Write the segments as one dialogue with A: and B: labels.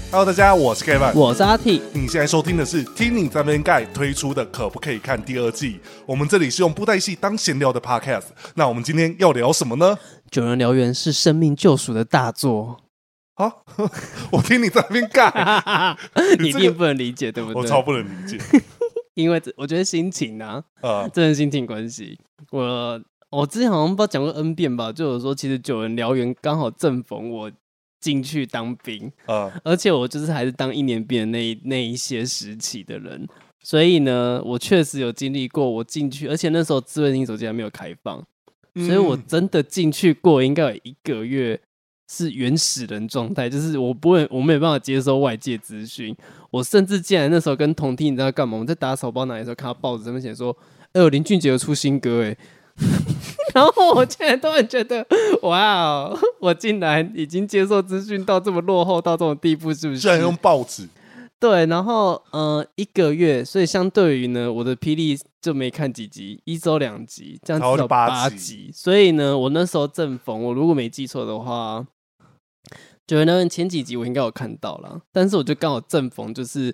A: Hello， 大家好，我是 Kevin，
B: 我是阿 T。
A: 你现在收听的是听你在那边盖推出的可不可以看第二季。我们这里是用布袋戏当闲聊的 Podcast。那我们今天要聊什么呢？
B: 九人燎原是生命救赎的大作。
A: 啊，我听你在那边盖，
B: 你一定不能理解，对不对？
A: 我超不能理解，
B: 因为我觉得心情啊，真的心情关系。我之前好像不知道讲过 N 遍吧，就有说其实九人燎原刚好正逢我进去当兵，而且我就是还是当1年兵的那一些时期的人，所以呢，我确实有经历过我进去，而且那时候智慧型手机还没有开放，所以我真的进去过，应该有1个月是原始人状态，就是我没有办法接收外界资讯。我甚至竟然那时候跟同梯你知道干嘛？我们在打手包拿的时候，看到报纸上面写说，林俊杰有出新歌哎。然后我竟然突然觉得，哇哦，我竟然已经接受资讯到这么落后到这种地步，是不是？居
A: 然用报纸。
B: 对，然后1个月，所以相对于呢，我的霹雳就没看几集，1周2集，这样至少8集。所以呢，我那时候正逢，我如果没记错的话，九人燎原前几集我应该有看到啦，但是我就刚好正逢就是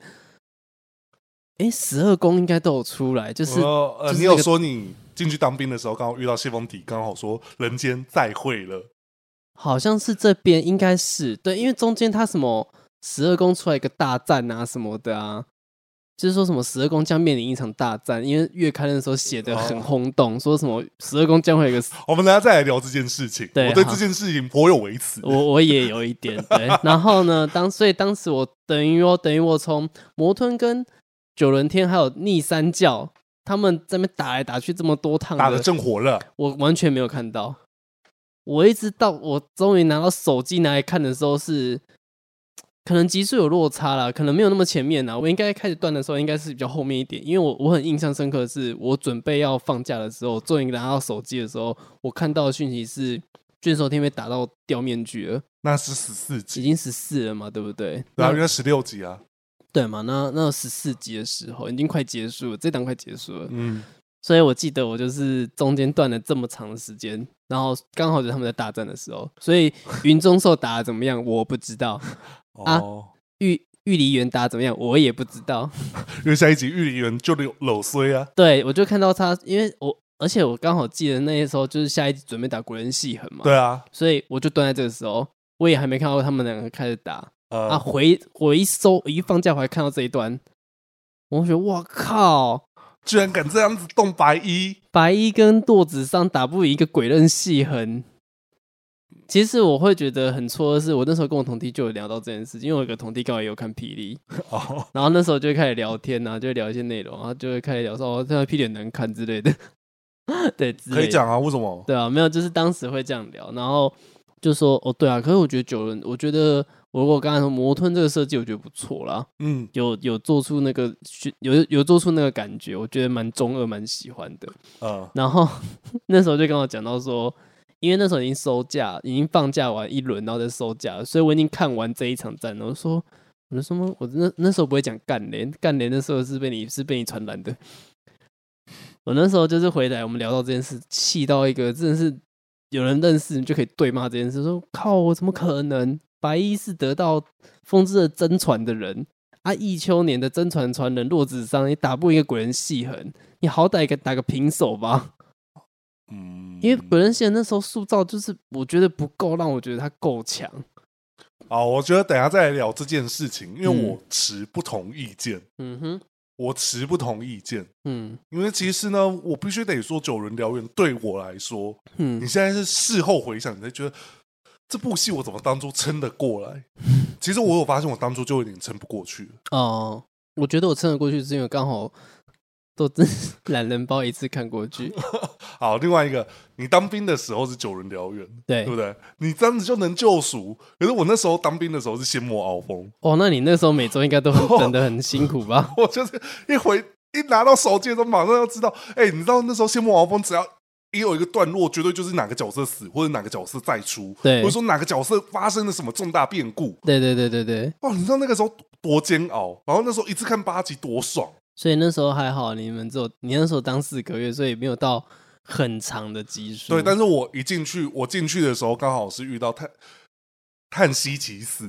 B: ，12宫应该都有出来，就是、
A: 你有说你进去当兵的时候，刚好遇到谢风体，刚好说人间再会了，
B: 好像是这边应该是对，因为中间他什么12宫出来一个大战啊什么的啊，就是说什么12宫将面临一场大战，因为月刊的时候写的很轰动，说什么12宫将会有一个，
A: 我们等一下再来聊这件事情。我对这件事情颇有微词，
B: 我也有一点对。然后呢，所以当时我等于我从魔吞跟九人天还有逆三教。他们在那边打来打去这么多趟，
A: 打得正火热，
B: 我完全没有看到。我一直到我终于拿到手机拿来看的时候是，可能集数有落差啦，可能没有那么前面啦。我应该开始断的时候应该是比较后面一点，因为我很印象深刻的是，我准备要放假的时候，终于拿到手机的时候，我看到的讯息是卷寿天被打到掉面具了，
A: 那是14集，
B: 已经14了嘛，对不对？
A: 对啊，应该16集啊。
B: 对嘛？那14集的时候已经快结束了，这档快结束了。所以我记得我就是中间断了这么长的时间，然后刚好就是他们在大战的时候，所以云中兽打得怎么样我不知道啊，玉梨园打得怎么样我也不知道，
A: 因为下一集玉梨园就搂衰啊。
B: 对，我就看到他，因为而且我刚好记得那时候就是下一集准备打国人戏痕嘛，
A: 对啊，
B: 所以我就断在这个时候，我也还没看到他们2个开始打。我一放假回来看到这一段，我觉得哇靠，
A: 居然敢这样子动白衣
B: 跟舵子上打不赢一个鬼刃细痕。其实我会觉得很错的是，我那时候跟我同弟就有聊到这件事情，因为我有个同弟刚好也有看霹雳，然后那时候就会开始聊天啊，就会聊一些内容，然后就会开始聊说这霹雳很难看之类的，对，
A: 可以讲啊，为什么？
B: 对啊，没有，就是当时会这样聊，然后就说对啊，可是我觉得九人，我觉得。我刚才说魔吞这个设计，我觉得不错啦。有做出那个有做出那个感觉，我觉得蛮中二，蛮喜欢的。然后那时候就跟我讲到说，因为那时候已经收假，已经放假完1轮，然后再收假，所以我已经看完这一场战了。我说我那时候不会讲干连那时候是被你传染的。我那时候就是回来，我们聊到这件事，气到一个真的是有人认识你就可以对骂这件事，说靠，我怎么可能？白衣是得到风之的真传的人啊，忆秋年的真传传人洛子商，你打不赢一个鬼人细痕，你好歹打个平手吧。因为鬼人细痕那时候塑造就是我觉得不够，让我觉得他够强。
A: 我觉得等一下再来聊这件事情，因为我持不同意见。我持不同意见。因为其实呢，我必须得说，九人燎原对我来说，你现在是事后回想，你才觉得。这部戏我怎么当初撑得过来？其实我有发现，我当初就有点撑不过去
B: 了。我觉得我撑得过去是因为刚好都真懒人包一次看过去。
A: 好，另外一个，你当兵的时候是九人燎原，对不对？你这样子就能救赎。可是我那时候当兵的时候是仙魔鳌风。
B: 那你那时候每周应该都等得很辛苦吧？
A: 我就是一拿到手机的时候，马上要知道，你知道那时候仙魔鳌风只要。也有一个段落，绝对就是哪个角色死，或者哪个角色再出，或者说哪个角色发生了什么重大变故。
B: 对。
A: 你知道那个时候多煎熬，然后那时候一次看8集多爽。
B: 所以那时候还好，你那时候当4个月，所以没有到很长的集数。
A: 对，但是我进去的时候刚好是遇到叹息其死。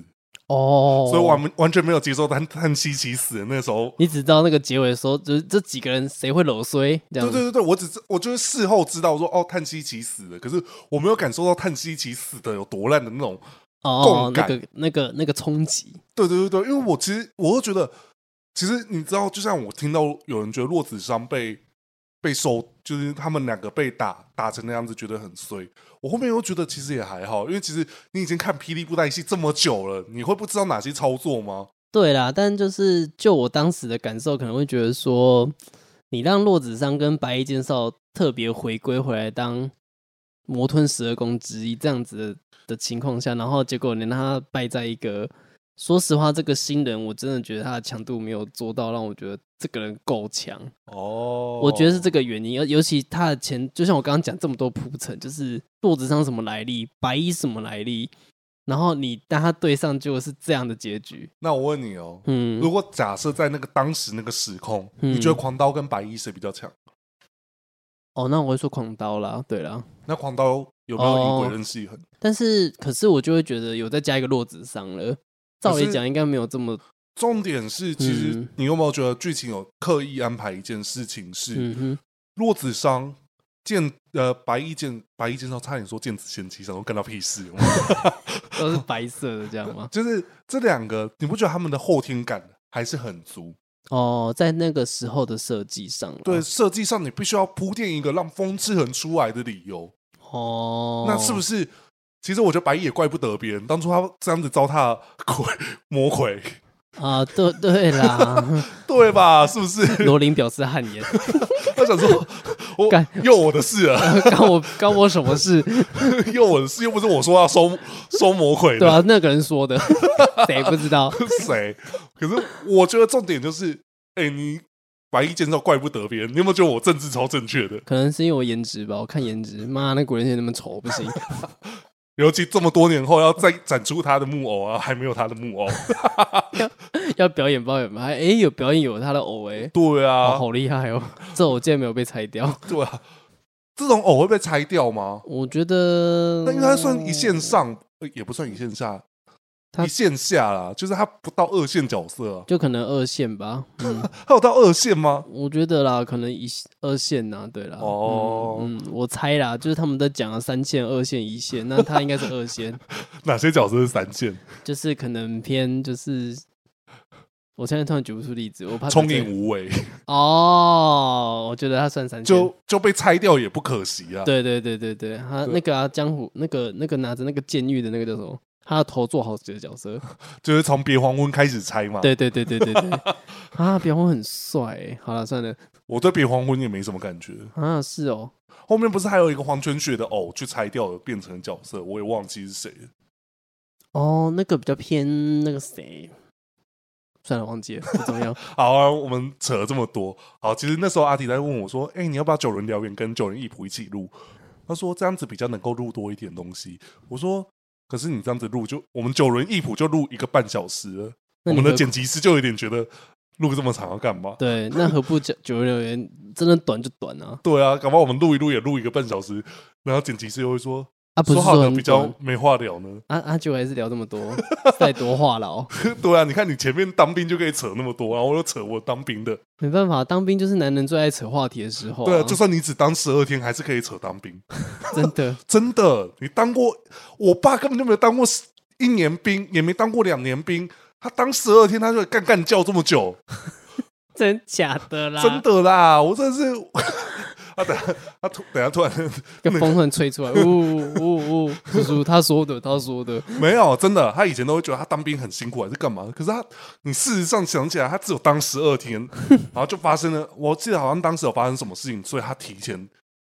A: 所以完全没有接受叹息奇死的那时候。
B: 你只知道那个结尾的时候，就是这几个人谁会裸衰这样。
A: 对，我就是事后知道说叹息奇死了，可是我没有感受到叹息奇死的有多烂的那种共感，
B: 那个冲击。
A: 对，因为我会觉得，其实你知道，就像我听到有人觉得洛子商被收，就是他们两个被打成那样子，觉得很衰。我后面又觉得其实也还好，因为其实你已经看霹雳布袋戏这么久了，你会不知道哪些操作吗？
B: 对啦，但就我当时的感受，可能会觉得说，你让洛子商跟白衣剑少特别回归回来当魔吞12宫之一这样子的情况下，然后结果你让他败在一个，说实话，这个新人我真的觉得他的强度没有做到让我觉得这个人够强我觉得是这个原因，尤其他的就像我刚刚讲这么多铺陈，就是洛子商什么来历，白衣什么来历。然后你当他对上就是这样的结局。
A: 那我问你如果假设在那个当时那个时空，你觉得狂刀跟白衣谁比较强？
B: 那我会说狂刀啦，对啦。
A: 那狂刀有没有以鬼刃戏痕？
B: 可是我就会觉得有再加一个洛子商了，照理讲应该没有这么。
A: 重点是，其实你有没有觉得剧情有刻意安排一件事情是，洛子商白衣剑少差点说剑子仙妻，想说干到屁事，
B: 都是白色的这样吗？
A: 就是这两个，你不觉得他们的后天感还是很足？
B: 在那个时候的设计上，
A: 对，设计上你必须要铺垫一个让风之痕出来的理由。那是不是？其实我觉得白衣也怪不得别人，当初他这样子糟蹋魔魁。
B: 对啦，
A: 对吧？是不是？
B: 罗琳表示汗颜，
A: 他想说，又我的事了，
B: 干我什么事？
A: 又我的事，又不是我说要收魔魁的。
B: 对啊，那个人说的，谁不知道？
A: 谁？可是我觉得重点就是，你白衣剑少怪不得别人。你有没有觉得我政治超正确的？
B: 可能是因为我颜值吧，我看颜值，妈，那鬼人那么丑，不行。
A: 尤其这么多年后要再展出他的木偶还没有他的木偶
B: 要表演吗？有表演有他的偶
A: 对啊，
B: 好厉害哦！这偶竟然没有被拆掉。
A: 对啊，这种偶会被拆掉吗？
B: 我觉得
A: 那应该算一线上，也不算一线下。一线下啦，就是他不到2线角色
B: 就可能2线吧。
A: 他有到2线吗？
B: 我觉得啦，可能2线呐，对啦。我猜啦，就是他们在讲3线、2线、1线，那他应该是2线。
A: 哪些角色是3线？
B: 就是可能偏就是，我现在突然举不出例子，我怕
A: 聪颖无为。
B: 我觉得他算3线，
A: 就被拆掉也不可惜啊。
B: 对，他那个江湖那个拿着那个监狱的那个叫什么？他的头做好几个角色，
A: 就是从别黄昏开始拆嘛。
B: 对，别黄昏很帅。好了，算了，
A: 我对别黄昏也没什么感觉
B: 是哦。
A: 后面不是还有一个黄泉雪的偶去拆掉了，变成角色，我也忘记是谁了。
B: 那个比较偏那个谁，算了，忘记了，不重要。
A: 好啊，我们扯了这么多。好，其实那时候阿迪在问我说：“你要不要9人燎原跟9人一谱一起录？”他说这样子比较能够录多一点东西。我说。可是你这样子录，我们9人一谱就录1个半小时了，我们的剪辑师就有点觉得录这么长要干嘛？
B: 对，那何不9人燎原真的短就短啊？
A: 对啊，搞不好我们录一录也录1个半小时，然后剪辑师又会说
B: 不是
A: 说好的比较没话聊呢？
B: 就还是聊这么多，再多话痨。
A: 对啊，你看你前面当兵就可以扯那么多，然后我又扯我当兵的，
B: 没办法，当兵就是男人最爱扯话题的时候。
A: 对啊，就算你只当12天，还是可以扯当兵。
B: 真的，
A: 你当过？我爸根本就没有当过1年兵，也没当过2年兵，他当12天，他就干叫这么久，
B: 真假的啦？
A: 真的啦，我真的是。等下突然
B: 跟风突然吹出来，叔叔他说的
A: 没有，真的，他以前都会觉得他当兵很辛苦还是干嘛，可是你事实上想起来，他只有当12天，然后就发生了，我记得好像当时有发生什么事情，所以他提前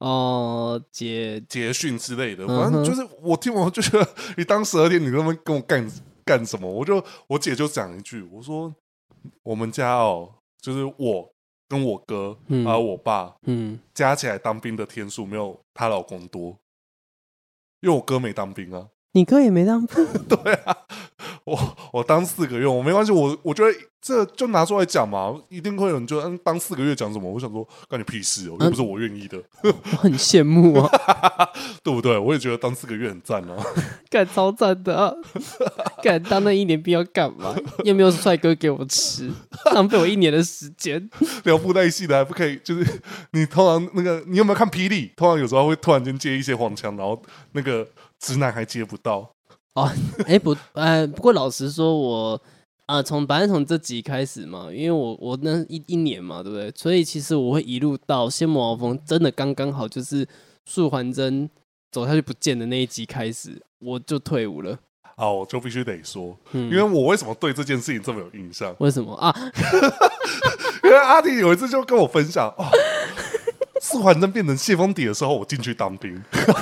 A: 结训之类的，反正就是我听完就觉得你当12天，你他妈跟我干什么？我姐就讲一句，我说我们家就是我跟我哥还有我爸，加起来当兵的天数没有她老公多，因为我哥没当兵啊。
B: 你哥也没当兵？
A: 对啊， 我当4个月，我没关系，我觉得这就拿出来讲嘛，一定会有人就当4个月讲什么？我想说，干你屁事哦，又不是我愿意的。
B: 我很羡慕啊，
A: 对不对？我也觉得当4个月很赞啊，
B: 干超赞的啊！干当那1年兵要干嘛？又没有帅哥给我吃，浪费我1年的时间。
A: 聊布袋戏的还不可以，就是你通常那个，你有没有看霹雳？通常有时候会突然间接一些黄腔，然后那个直男还接不到。
B: 哦，不过老实说我，本来从这集开始嘛，因为我那一年嘛，对不对？所以其实我会一路到仙魔鳌峰，真的刚刚好就是素还真走下去不见的那一集开始，我就退伍了。
A: 我就必须得说，因为我为什么对这件事情这么有印象？
B: 为什么啊？
A: 因为阿迪有一次就跟我分享，素还真变成谢风底的时候，我进去当兵。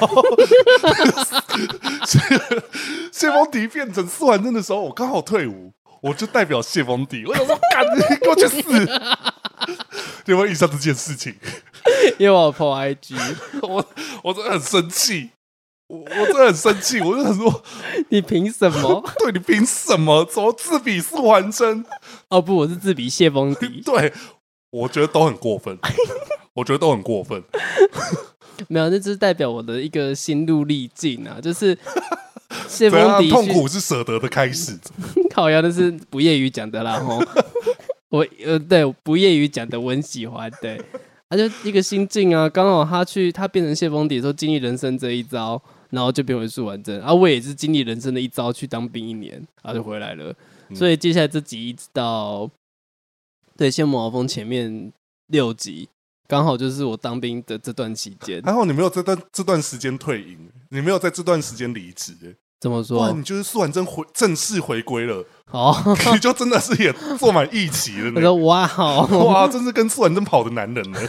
A: 谢风底变成素还真的时候，我刚好退伍，我就代表谢风底。我想说，干你给我去死！有没有印象这件事情？
B: 因为我 po IG，
A: 我真的很生气，我真的很生气，我就很说，
B: 你凭什么？
A: 对，你凭什么？怎么自比素还真？
B: 哦不，我是自比谢风底。
A: 对，我觉得都很过分。我觉得都很过分，
B: 没有，那就是代表我的一个心路历境啊，就是谢风底
A: 痛苦是舍得的开始。
B: 靠腰的是不业余讲的啦吼，对不业余讲的我很喜欢，对，他就一个心境啊，刚好他变成谢风底的时候经历人生这一遭，然后就变回素还真，我也是经历人生的一遭去当兵1年，然后就回来了，所以接下来这集一直到对仙魔鳌峰前面6集。刚好就是我当兵的这段期间，
A: 还好你没有这段时间退营，你没有在这段时间离职，
B: 怎么说？
A: 哇，你就是素还真正式回归了，
B: 哦，
A: 你就真的是也坐满一期了呢。
B: 我说哇好，
A: 哇，真是跟素还真跑的男人呢。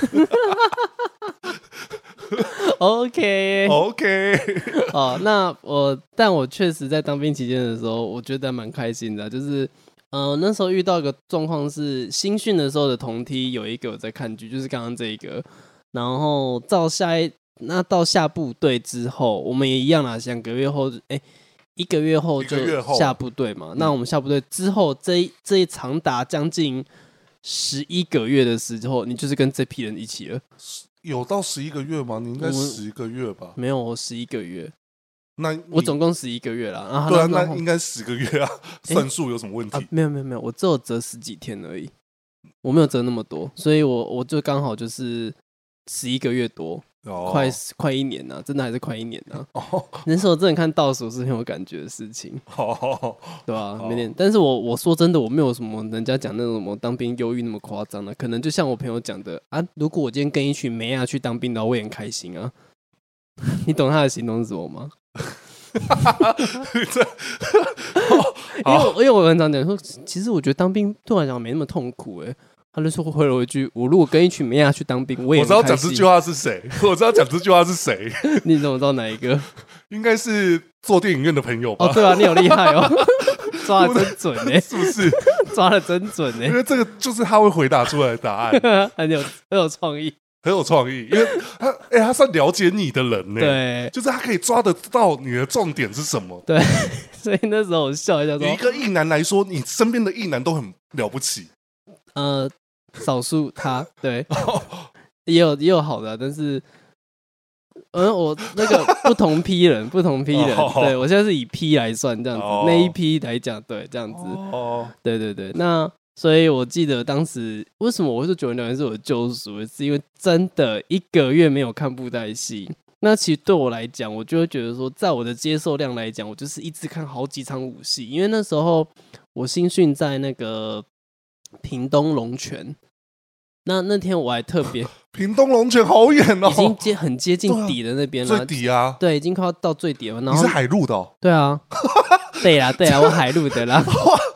B: OK，
A: 那
B: 但我确实在当兵期间的时候，我觉得蛮开心的，就是那时候遇到一个状况是新训的时候的同梯有一个有在看剧，就是刚刚这一个，然后到下部队之后，我们也一样啦，2个月后，1个月后就下部队嘛。那我们下部队之后，这一长达将近11个月的时候，你就是跟这批人一起了。
A: 有到11个月吗？你应该10个月吧？
B: 没有，我11个月。
A: 那
B: 我总共11个月啦。
A: 对啊，那应该10个月啊。算数有什么问题？
B: 没有，我只有折10几天而已，我没有折那么多，所以我就刚好就是11个月多。快1年了，真的还是快1年了。那时候真的看倒数是很有感觉的事情，对吧？没点，但是我说真的，我没有什么人家讲那种什么当兵忧郁那么夸张的，可能就像我朋友讲的啊，如果我今天跟一群妹啊去当兵的话，我也很开心啊。你懂他的形容是什么吗？因为我很常讲说，其实我觉得当兵对我来讲没那么痛苦他就说回了我一句：“我如果跟一群妹去当兵，我也很开心。”
A: 我知道讲这句话是谁，我知道讲这句话是谁。
B: 你怎么知道哪一个？
A: 应该是做电影院的朋友吧？
B: 哦，对啊，你好厉害哦，抓的真准
A: 是不是？
B: 抓的真准
A: 因为这个就是他会回答出来的答案，
B: 很有创意，
A: 很有创意。因为他算了解你的人呢，
B: 对，
A: 就是他可以抓得到你的重点是什么。
B: 对，所以那时候我笑一下说，
A: 以一个异男来说，你身边的异男都很了不起。
B: 少数他对也有好的，但是我那个不同批人，对我现在是以批来算这样子，那一批来讲，对这样子，对，那所以我记得当时为什么我会说9人聊天是我的救赎，是因为真的1个月没有看布袋戏。那其实对我来讲，我就会觉得说，在我的接受量来讲，我就是一直看好几场武戏，因为那时候我新训在那个屏东龙泉。那天我还特别，
A: 屏东龙泉好远哦，
B: 已经很接近底的那边了，
A: 最底啊，
B: 对，已经快要到最底了。然后
A: 你是海陆的哦？
B: 对啊，对啦，我海陆的啦。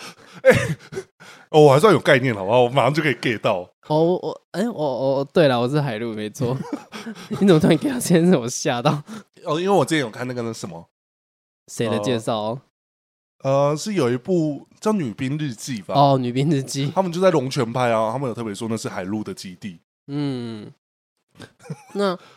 A: 我还算有概念，好不好？我马上就可以 get 到。
B: 对了，我是海陆，没错。你怎么突然 get 到？先是我吓到。
A: 因为我之前有看那个什么
B: 谁的介绍？
A: 是有一部叫《女兵日记》吧？
B: 哦，《女兵日记》，
A: 他们就在龙泉拍啊，他们有特别说那是海陆的基地。
B: 那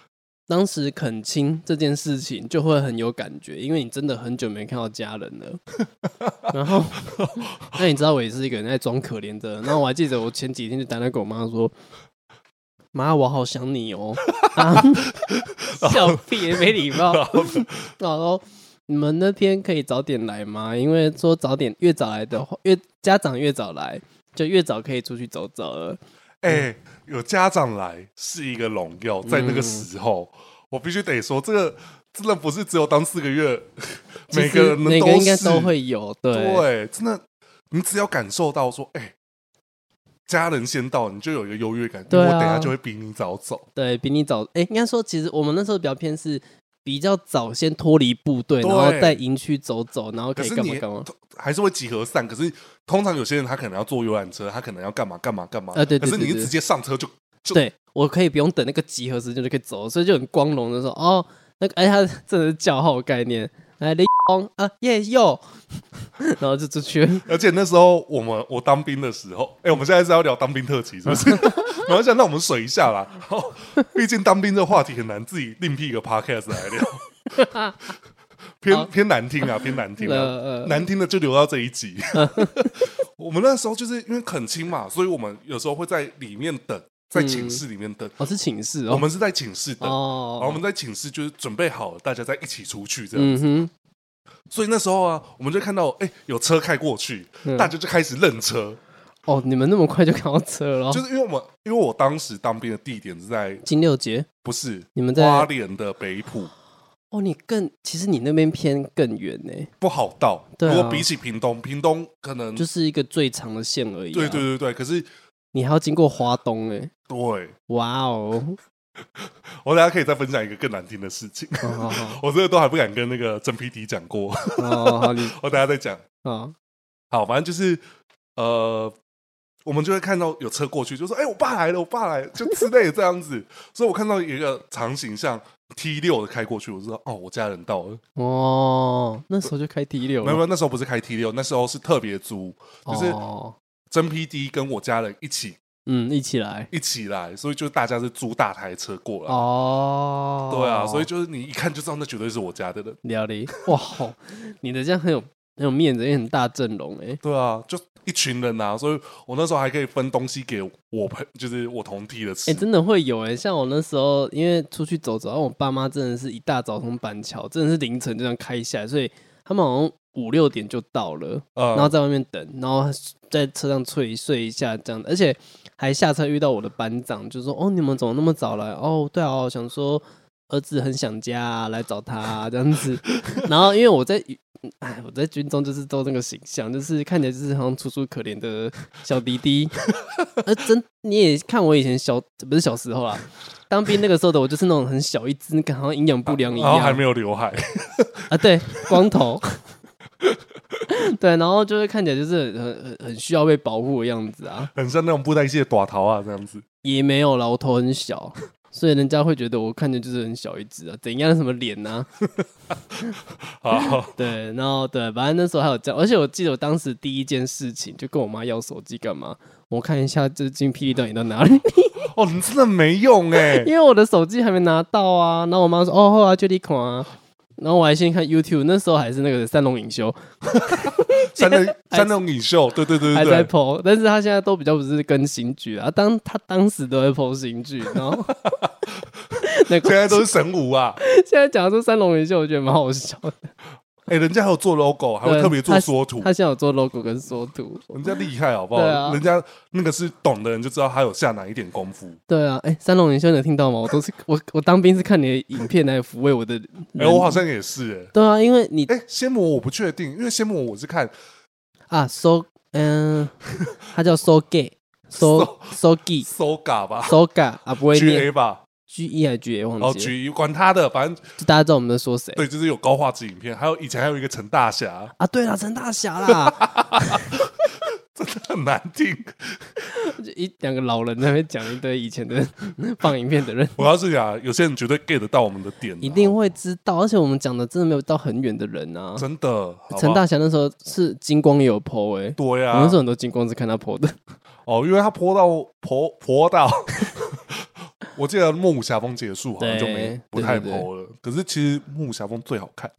B: 当时恳亲这件事情就会很有感觉，因为你真的很久没看到家人了。然后，那你知道我也是一个人在装可怜的。然后我还记得我前几天就打电话跟我妈说：“妈，我好想你哦。”笑屁，没礼貌。然后你们那天可以早点来吗？因为说越早来的话，家长越早来，就越早可以出去走走了。
A: 有家长来是一个荣耀，在那个时候，我必须得说，这个真的不是只有当4个月，每个人
B: 应该都会有。
A: 对，真的，你只要感受到说，家人先到，你就有一个优越感。对、我等一下就会比你早走，
B: 对比你早。应该说，其实我们那时候比较偏是比较早先脱离部队，然后在营区走走，然后可以干嘛干嘛，
A: 还是会集合散。可是通常有些人他可能要坐游览车，他可能要干嘛干嘛干嘛。
B: 对，
A: 可是你直接上车就
B: 对，我可以不用等那个集合时间就可以走，所以就很光荣的说，哦，那个他真的是叫号的概念，来李啊耶哟，然后就出去。
A: 而且那时候我当兵的时候，我们现在是要聊当兵特辑是不是？然后想让我们水一下啦，毕竟当兵这话题很难自己另辟一个 podcast 来聊。偏难听啊，偏难听啊，难听的就留到这一集。我们那时候就是因为恳亲嘛，所以我们有时候会在里面等，在寝室里面等。
B: 是寝室哦，
A: 我们是在寝室等。然后我们在寝室就是准备好了，大家再一起出去这样子。所以那时候啊，我们就看到有车开过去，大家就开始认车。
B: 你们那么快就看到车了？
A: 就是因为我当时当兵的地点是在
B: 金六结，
A: 不是
B: 你们在
A: 花莲的北埔。
B: 其实你那边偏更远呢，
A: 不好到。
B: 对啊，
A: 如果比起屏东可能
B: 就是一个最长的线而已。
A: 对，可是
B: 你还要经过花东哎。
A: 对，
B: 哇哦！
A: 我等一下可以再分享一个更难听的事情。我这个都还不敢跟那个真 PD 讲过。好，我等一下再讲。好，反正就是我们就会看到有车过去，就说：“我爸来了，我爸来了。”就之类的这样子。所以我看到一个长形像 T6 的开过去，我就知道我家人到了。
B: 那时候就开 T6 了？
A: 没有，那时候不是开 T6，那时候是特别租，就是真 PD 跟我家人一起来，所以就大家是租大台车过来。对啊，所以就是你一看就知道那绝对是我家的人。
B: 了解。哇，你的这样很有面子，也很大阵容哎。
A: 对啊，就一群人啊，所以我那时候还可以分东西给就是我同梯的吃。
B: 真的会有像我那时候因为出去走走，然后我爸妈真的是一大早从板桥，真的是凌晨这样开下来，所以他们好像5、6点就到了，然后在外面等，然后在车上睡一下这样，而且还下车遇到我的班长，就说：“你们怎么那么早来？”对啊，想说儿子很想家，来找他这样子。然后因为我在军中就是都那个形象，就是看起来就是好像楚楚可怜的小弟弟。你也看我以前不是小时候啦，当兵那个时候的我就是那种很小一只，好像营养不良一样，
A: 然后还没有刘海
B: 对，光头。对，然后就会看起来就是很需要被保护的样子啊，
A: 很像那种布袋戏的大头啊这样子。
B: 也没有啦，我头很小，所以人家会觉得我看起来就是很小一只啊，怎样什么脸啊？对，然后对，反正那时候还有这样，而且我记得我当时第一件事情就跟我妈要手机干嘛？我看一下这精霹雳到底到哪里？
A: 你真的没用
B: 因为我的手机还没拿到啊。然后我妈说：“好啊，就你看啊。”然后我还先看 YouTube， 那时候还是那个三龙影秀，
A: 三龙影秀，对，
B: 还在 po， 但是他现在都比较不是更新剧啊，他当时都会 po 新剧，然后
A: 现在都是神武啊。
B: 现在讲说三龙影秀，我觉得蛮好笑的。
A: 人家还有做 logo， 还会特别做缩图。
B: 他现在有做 logo 跟缩图，
A: 人家厉害好不好？人家那个是懂的人就知道他有下哪一点功夫。
B: 对啊，三龙影秀你有听到吗？我当兵是看你的影片来抚慰我的。
A: 我好像也是
B: 对啊，因为你
A: 仙魔我不确定，因为仙魔我是看
B: 他叫 So Gay，So
A: Gay 吧
B: ，So Gay 啊，不会念
A: GA 吧。
B: GE 还是 GA 忘记了
A: ，GE 管他的，反正
B: 就大家知道我们在说谁。
A: 对，就是有高画质影片，以前还有一个陈大侠
B: 啊，对啦，陈大侠啦，
A: 真的很难听，
B: 两个老人在那边讲一堆以前的放影片的人。
A: 我要是讲，有些人绝对 get 得到我们的点，
B: 一定会知道，而且我们讲的真的没有到很远的人啊，
A: 真的。
B: 陈大侠那时候是金光也有 po
A: 对啊，
B: 我那时候很多金光是看他 po 的。
A: 因为他泼到我记得《木侠风》结束好像就不太 po 了，可是其实《木侠风》最好看。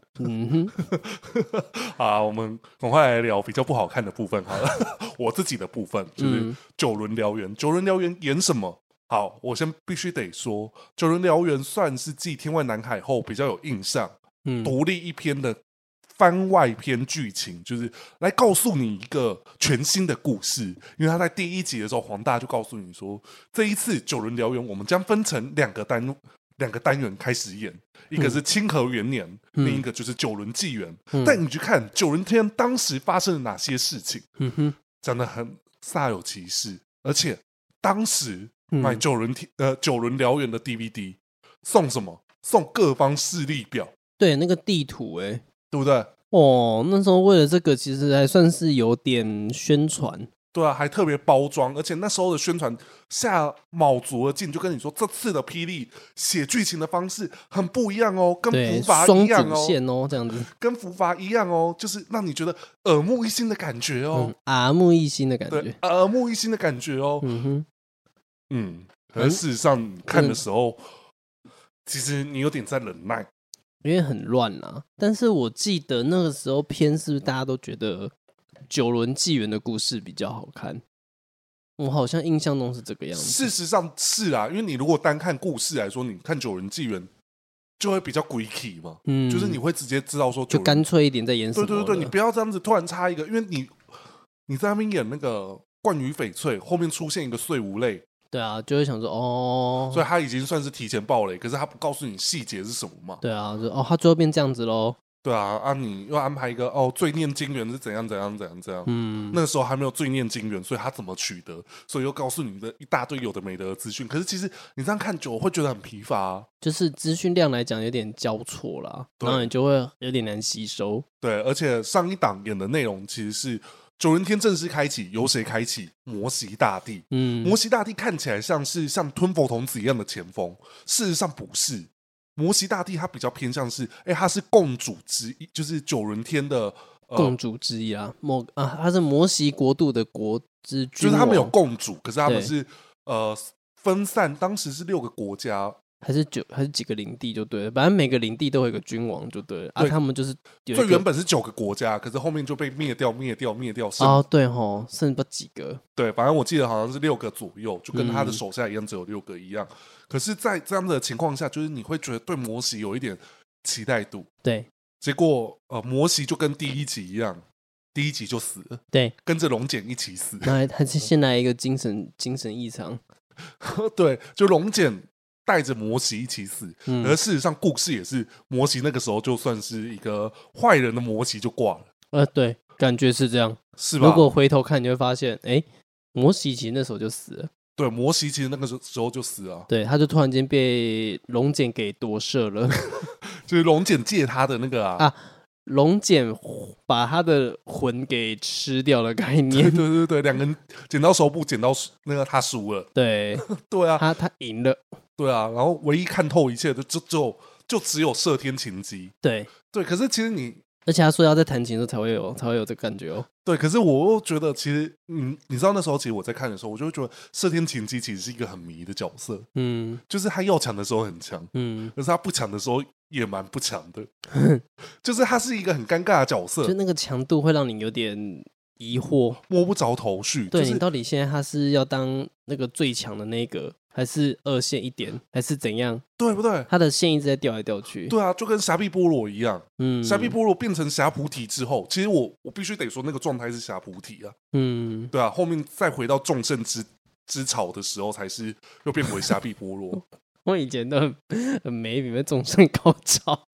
A: 好，我们赶快来聊比较不好看的部分好了。我自己的部分就是九轮燎原，九轮燎原演什么？好，我先必须得说，九轮燎原算是继《天外南海》后比较有印象，独立一篇的番外篇剧情，就是来告诉你一个全新的故事。因为他在第1集的时候，黄大就告诉你说，这一次九轮燎原我们将分成两个单元开始演，一个是清河元年，另一个就是九轮纪元。但你去看九轮天当时发生了哪些事情，讲得很煞有其事，而且当时买九轮燎原的 DVD 送什么？送各方势力表，
B: 对，那个地图对
A: 不对？
B: 哦，那时候为了这个，其实还算是有点宣传。
A: 对啊，还特别包装，而且那时候的宣传下卯足了劲，就跟你说这次的霹雳写剧情的方式很不一样哦，跟伏法一样
B: 双主线哦，这样子，
A: 跟伏法一样哦，就是让你觉得耳目一新的感觉哦，
B: 耳目一新的感觉，
A: 耳目一新的感觉哦，可是事实上你看的时候，其实你有点在忍耐，
B: 因为很乱啦。但是我记得那个时候片是不是大家都觉得九轮纪元的故事比较好看？我好像印象中是这个样子。
A: 事实上是啊，因为你如果单看故事来说，你看九轮纪元就会比较鬼气嘛，就是你会直接知道说，
B: 就干脆一点在演什么。
A: 对，你不要这样子突然插一个，因为你在那边演那个冠羽翡翠，后面出现一个碎无泪。
B: 对啊，就会想说哦，
A: 所以他已经算是提前爆雷，可是他不告诉你细节是什么嘛？
B: 对啊，就他最后变这样子喽。
A: 对啊，你又安排一个罪念金元是怎样，那个时候还没有罪念金元，所以他怎么取得？所以又告诉你的一大堆有的没的资讯。可是其实你这样看久，会觉得很疲乏啊。
B: 就是资讯量来讲有点交错啦，然后你就会有点难吸收。
A: 对，而且上一档演的内容其实是。九轮天正式开启，由谁开启？摩西大帝。摩西大帝看起来像吞佛童子一样的前锋，事实上不是。摩西大帝他比较偏向是，他是共主之一，就是九轮天的
B: 共主之一啊。他是摩西国度的国之君王，
A: 就是他们有共主，可是他们是分散，当时是6个国家。
B: 还是几个领地就对了，反正每个领地都有一个君王就对了。对他们就是
A: 最原本是9个国家，可是后面就被灭掉。
B: 对吼，剩不几个。
A: 对，反正我记得好像是6个左右，就跟他的手下一样，只有6个一样。可是，在这样的情况下，就是你会觉得对摩西有一点期待度。
B: 对，
A: 结果摩西就跟第1集一样，第1集就死了。
B: 对，
A: 跟着龙茧一起死。
B: 那还是先来一个精神异常。
A: 对，就龙茧带着摩西一起死，而事实上故事也是摩西那个时候就算是一个坏人的摩西就挂了。
B: 对，感觉是这样，
A: 是吧？
B: 如果回头看，你会发现，摩西其实那时候就死了。
A: 对，摩西其实那个时候就死了。
B: 对，他就突然间被龙茧给夺舍了，
A: 就是龙茧借他的那个
B: 龙茧把他的魂给吃掉的概念。
A: 对，两个人剪刀手部，剪刀那个他输了。
B: 对，
A: 对啊，
B: 他赢了。
A: 对啊，然后唯一看透一切的就只有射天琴姬。
B: 对，
A: 可是其实
B: 而且他说要在弹琴的时候才会有这感觉哦。
A: 对，可是我又觉得其实你知道那时候其实我在看的时候，我就会觉得射天琴姬其实是一个很迷的角色。就是他要强的时候很强，可是他不强的时候也蛮不强的。就是他是一个很尴尬的角色，
B: 就那个强度会让你有点疑惑，
A: 摸不着头绪。
B: 对，你到底现在他是要当那个最强的那个，还是2线一点，还是怎样？
A: 对不对？
B: 他的线一直在掉来掉去。
A: 对啊，就跟霞碧波罗一样。霞碧波罗变成霞菩提之后，其实我必须得说那个状态是霞菩提啊。对啊，后面再回到众圣之草的时候，才是又变回霞碧波罗。
B: 我以前都很没比那众圣高潮。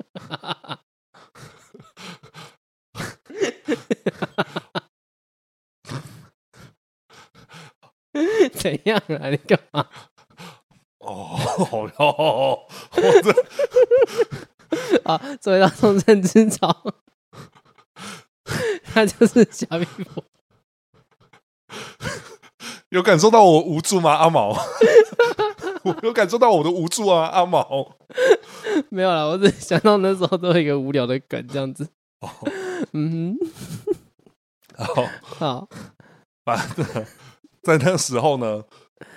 B: 怎样啊？你干嘛？
A: 好哟，
B: 所以到众圣之草，他就是霞碧波。
A: 有感受到我无助吗，阿毛？我有感受到我的无助啊，阿毛。
B: 没有啦，我只想到那时候都有一个无聊的梗，这样子。
A: 好，反正在那时候呢，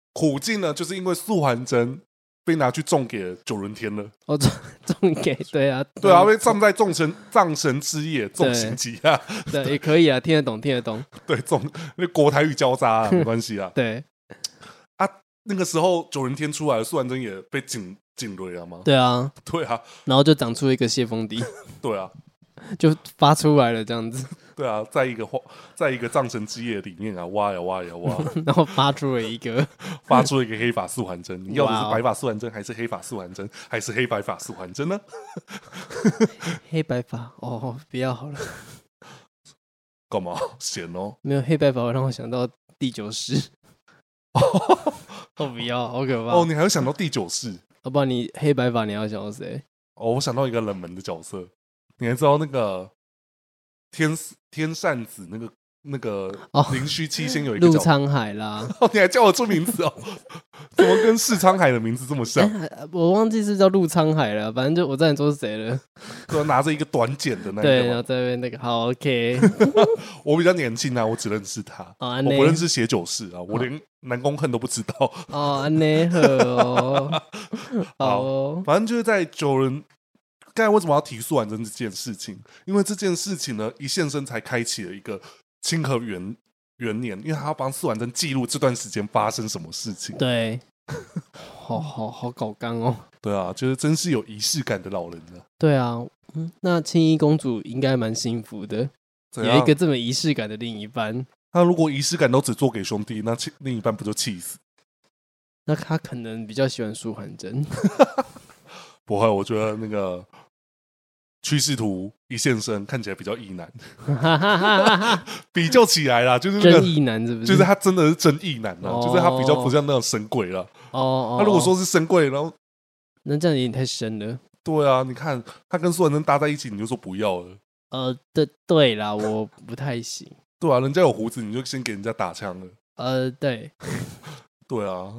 A: 苦境呢，就是因为素还真被拿去种给九人天了。
B: 哦，种给对啊，
A: 对啊，被葬在葬神之夜，种刑级啊。
B: 对，也可以啊，听得懂，听得懂。
A: 对，种那国台语交叉啊，没关系啊。
B: 对
A: 啊，那个时候九人天出来了，素还真也被警雷了吗？
B: 对啊，
A: 对啊，
B: 然后就长出一个谢风笛。
A: 对啊，
B: 就发出来了这样子。
A: 对啊，在一个葬神之夜里面啊，挖呀挖呀挖，
B: 然后发出了一个
A: 黑发素还真。你要的是白发素还真，还是黑发素还真，还是黑白发素还真呢？
B: 黑白发哦，不要好了。
A: 干嘛闲哦？
B: 没有黑白发，让我想到第9世。哦，不要，好可怕
A: 哦！你还会想到第9世？
B: 要不然你黑白发你要想到谁？
A: 哦，我想到一个冷门的角色，你还知道那个天扇子那个灵虚七仙有一个
B: 陆沧海啦。
A: 哦，你还叫我出名字哦？怎么跟世沧海的名字这么像？
B: 我忘记是叫陆沧海了，反正就我知道你说是谁了。
A: 对，拿着一个短剪的那个，
B: 对，然后在那边那个好 OK。
A: 我比较年轻啊，我只认识他，我不认识写九世啊，我连南宫恨都不知道。
B: 哦，安内好哦，好哦，
A: 反正就是在九人。刚才为什么要提素还真这件事情？因为这件事情呢，一现身才开启了一个清河元年，因为他要帮素还真记录这段时间发生什么事情。
B: 对，好搞刚哦。
A: 对啊，就是真是有仪式感的老人了。
B: 对啊，那青衣公主应该蛮幸福的，有一个这么仪式感的另一半。
A: 那如果仪式感都只做给兄弟，那另一半不就气死？
B: 那他可能比较喜欢素还真。
A: 不会，我觉得那个趋势图一现身，看起来比较异男。比较起来啦，就是
B: 真异男是不是？
A: 就是他真的是真异男啊，就是他比较不像那种神鬼了。哦，他如果说是神鬼，然后
B: 那这样有点太深了。
A: 对啊，你看他跟素还真搭在一起，你就说不要了。
B: 对啦，我不太行。
A: 对啊，人家有胡子，你就先给人家打枪了。
B: 对。
A: 对啊。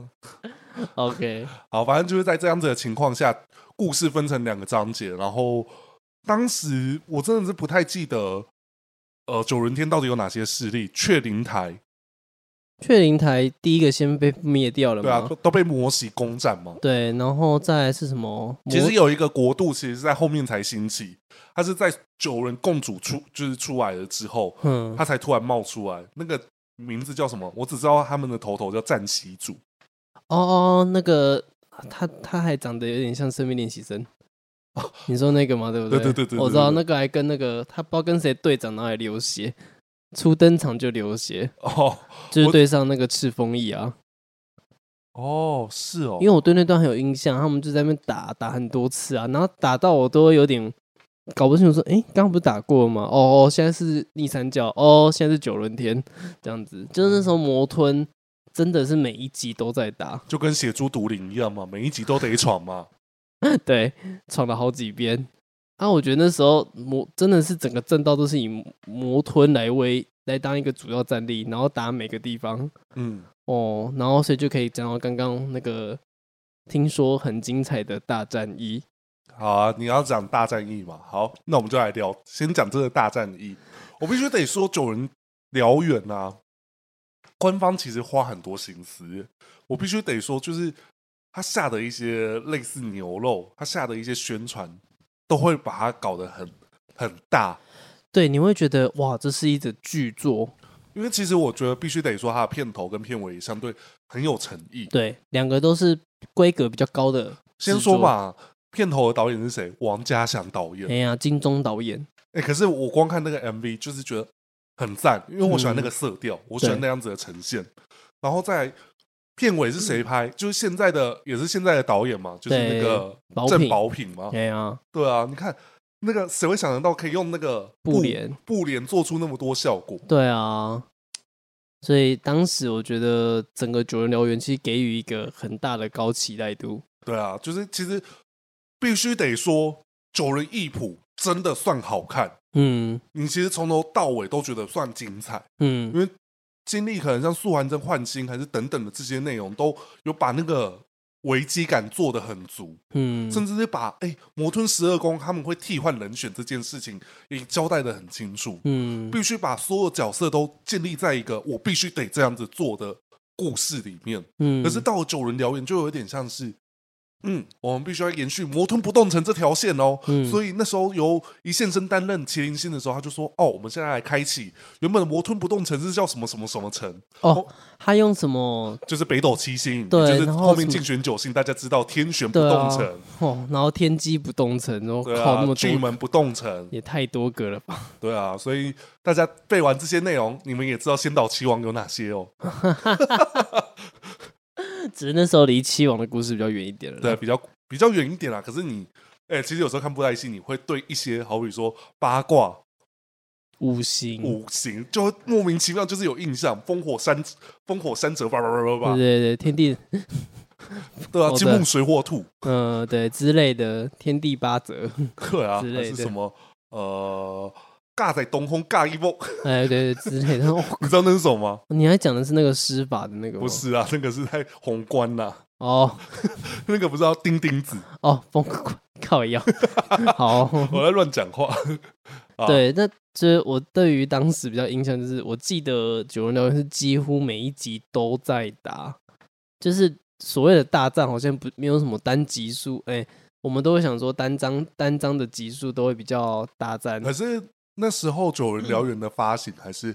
B: OK，
A: 好，反正就是在这样子的情况下，故事分成2个章节，然后当时我真的是不太记得，九人天到底有哪些势力？雀灵台第
B: 一个先被灭掉了嘛？
A: 对啊，都被摩袭攻占嘛。
B: 对，然后再来是什么？
A: 其实有一个国度，其实是在后面才兴起，它是在九人共主出来了之后，它才突然冒出来。那个名字叫什么？我只知道他们的头叫战旗主。
B: 哦，那个他还长得有点像生命练习生。你说那个吗？对不对？
A: 对，
B: 我知道那个还跟那个他不知道跟谁对长，然后还流血，初登场就流血。哦，就是对上那个赤峰翼啊。
A: 哦，是哦，
B: 因为我对那段很有印象，他们就在那边打很多次啊，然后打到我都会有点搞不清楚，说，刚刚不是打过了吗？哦，现在是逆三角，哦，现在是九轮天，这样子，就是那时候魔吞真的是每一集都在打，
A: 就跟血珠毒灵一样嘛，每一集都得闯嘛。
B: 对，闯了好几遍。我觉得那时候真的是整个阵道都是以魔吞来当一个主要战力，然后打每个地方。然后所以就可以讲到刚刚那个听说很精彩的大战役。
A: 好啊，你要讲大战役嘛？好，那我们就来聊，先讲这个大战役。我必须得说，九人燎原啊，官方其实花很多心思。我必须得说，就是他下的一些类似牛肉，他下的一些宣传，都会把它搞得很大。
B: 对，你会觉得哇，这是一个巨作。
A: 因为其实我觉得必须得说，它的片头跟片尾相对很有诚意。
B: 对，两个都是规格比较高的。
A: 先说嘛，片头的导演是谁？王家祥导演。
B: 哎呀，金钟导演。
A: 可是我光看那个 MV 就是觉得很赞，因为我喜欢那个色调，我喜欢那样子的呈现。然后再片尾是谁拍？就是现在的，也是现在的导演嘛，就是那个郑宝品嘛。
B: 对啊，
A: 对啊，你看。那个谁会想得到可以用那个布帘做出那么多效果？
B: 对啊，所以当时我觉得整个九人燎原其实给予一个很大的高期待度。
A: 对啊，就是其实必须得说，九人一谱真的算好看。你其实从头到尾都觉得算精彩。因为经历可能像素还真换心还是等等的这些内容，都有把那个危机感做得很足，甚至是把魔吞12宫他们会替换人选这件事情也交代得很清楚，必须把所有角色都建立在一个我必须得这样子做的故事里面。可是到了九人燎原就有点像是。我们必须要延续魔吞不动城这条线哦，所以那时候由一线生担任麒麟星的时候，他就说：“我们现在来开启原本的魔吞不动城是叫什么什么什么城
B: 他用什么？
A: 就是北斗七星，
B: 对，
A: 就是后面竞选九星，大家知道天玄不动城，
B: 然后天机不动城，然后
A: 靠那么多巨门不动城，
B: 也太多个了吧？
A: 对啊，所以大家背完这些内容，你们也知道仙岛七王有哪些哦。”
B: 只是那时候离七王的故事比较远一点了，
A: 对，比较远一点啦。可是你，其实有时候看布袋戏，你会对一些好比说八卦、
B: 五行
A: 就会莫名其妙就是有印象。烽火三折，
B: 对，天地，
A: 对啊，金木水火土，
B: 对之类的，天地八折，
A: 对啊，
B: 之类的
A: 是什么尬在东风尬一波，
B: 对之类的。
A: 你知道那是什么吗？
B: 你还讲的是那个施法的那个吗？
A: 不是啊，那个是在宏观呐。那个不是要钉钉子
B: 风靠腰。好，
A: 我在乱讲话。
B: 对，那这我对于当时比较印象就是，我记得九人燎原是几乎每一集都在打，就是所谓的大战，好像没有什么单集数，我们都会想说单章的集数都会比较大战，
A: 可是。那时候九人燎原的发行还是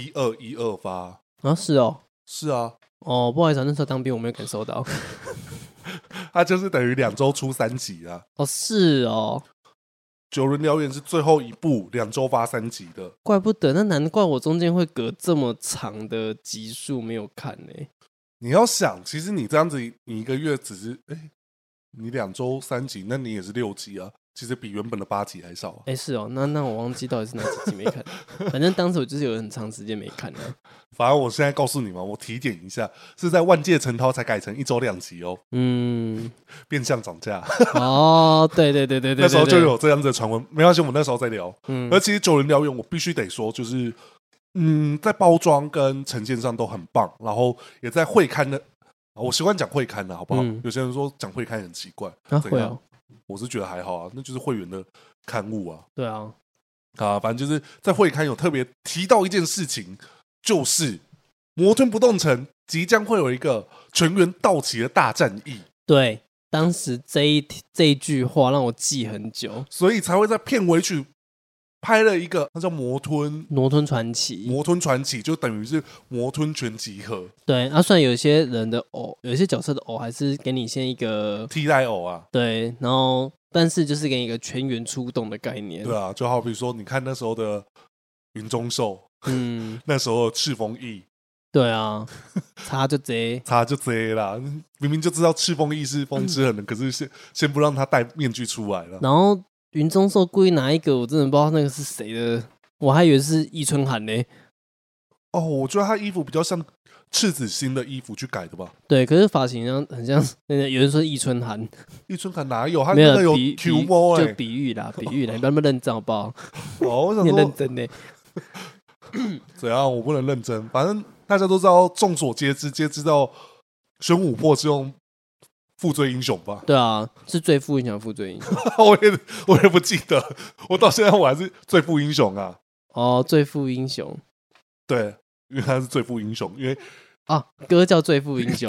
A: 1212发
B: 啊？是哦，
A: 是啊，
B: 不好意思，那时候当兵我没有感受到。
A: 它就是等于2周出3集啊。
B: 是哦，
A: 九人燎原是最后一部2周发3集的，
B: 怪不得，那难怪我中间会隔这么长的集数没有看呢。
A: 你要想，其实你这样子，你一个月只是你2周3集，那你也是6集啊。其实比原本的8集还少。
B: 是哦，那我忘记到底是哪几集没看。反正当时我就是有很长时间没看了。
A: 反正我现在告诉你嘛，我提点一下，是在万界成涛才改成1周2集哦。变相涨价。
B: 对，
A: 那时候就有这样子的传闻，没关系，我们那时候再聊。而其实九人燎原，我必须得说，就是在包装跟呈现上都很棒，然后也在会刊的，我习惯讲会刊的好不好？有些人说讲会刊很奇怪，
B: 会啊。
A: 我是觉得还好啊，那就是会员的刊物啊。
B: 对啊，
A: 反正就是在会刊有特别提到一件事情，就是魔吞不动城即将会有一个全员到齐的大战役。
B: 对，当时这一句话让我记很久，
A: 所以才会在片尾曲拍了一个，那叫魔吞
B: 传奇，
A: 就等于是魔吞全集合。
B: 对，虽然有些人的有些角色的还是给你先一个
A: 替代偶啊，
B: 对，然后但是就是给你一个全员出动的概念。
A: 对啊，就好比说，你看那时候的云中兽，那时候的赤峰翼，
B: 对啊，差就这
A: 啦，明明就知道赤峰翼是风之痕的，可是先不让他戴面具出来了，
B: 然后。云中兽故意拿一个，我真的不知道那个是谁的，我还以为是伊春寒呢。
A: 我觉得他衣服比较像赤子心的衣服去改的吧。
B: 对，可是发型上很像，有人说伊春寒
A: 哪有？他那个有 Q 猫
B: 就比喻啦，你不要那么认真好不好？
A: 我想说
B: 你认真呢？
A: 怎样？我不能认真。反正大家都知道，众所皆知道玄武破是用负罪英雄吧？
B: 对啊，是最负英雄，负罪英雄。
A: 我也不记得，我到现在我还是最负英雄啊。
B: 最负英雄，
A: 对，因为他是最负英雄，因为
B: 歌叫最负英雄。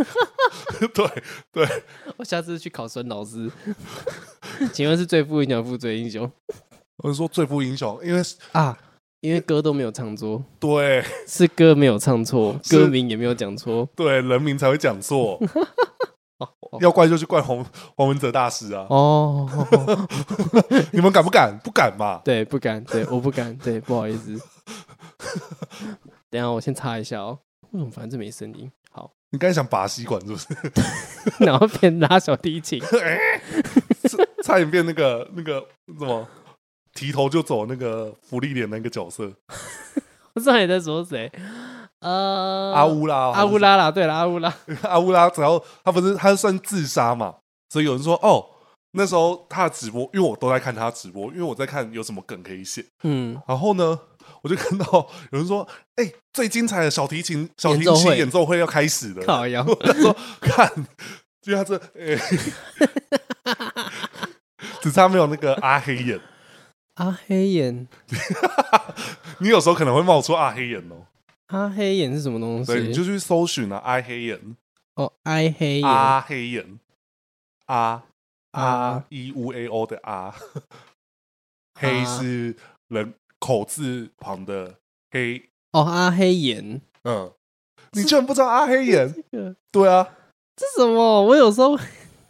A: 对，
B: 我下次去考孙老师，请问是最负英雄，负罪英雄？
A: 我是说最负英雄，
B: 因为歌都没有唱错，
A: 对，
B: 是歌没有唱错，歌名也没有讲错，
A: 对，人名才会讲错。要怪就去怪黄文哲大师啊！你们敢不敢？不敢嘛？
B: 对，不敢，对，我不敢，对，不好意思。等一下我先插一下哦。为什么反正没声音？好，
A: 你刚才想拔吸管是不是？
B: 然后变拉小提琴，
A: 差点变那个什么提头就走那个福利脸那个角色。
B: 我知道你在说谁。
A: 阿乌拉
B: 啦，对了，阿乌
A: 拉，只要他算自杀嘛，所以有人说那时候他的直播，因为我都在看他直播，因为我在看有什么梗可以写，然后呢，我就看到有人说，最精彩的小提琴演奏会要开始了，
B: 靠腰，
A: 我说看，就他这，只差没有那个阿黑眼，
B: 你有
A: 时候可能会冒出阿黑眼哦。
B: 阿黑眼是什么东西？
A: 对，你就去搜寻啊，阿黑眼。
B: 哦，阿黑眼，
A: 阿黑眼，阿EUAO 的阿，黑是人口字旁的黑。
B: 哦，阿黑眼。
A: 你居然不知道阿黑眼？对啊，
B: 这什么？我有时候，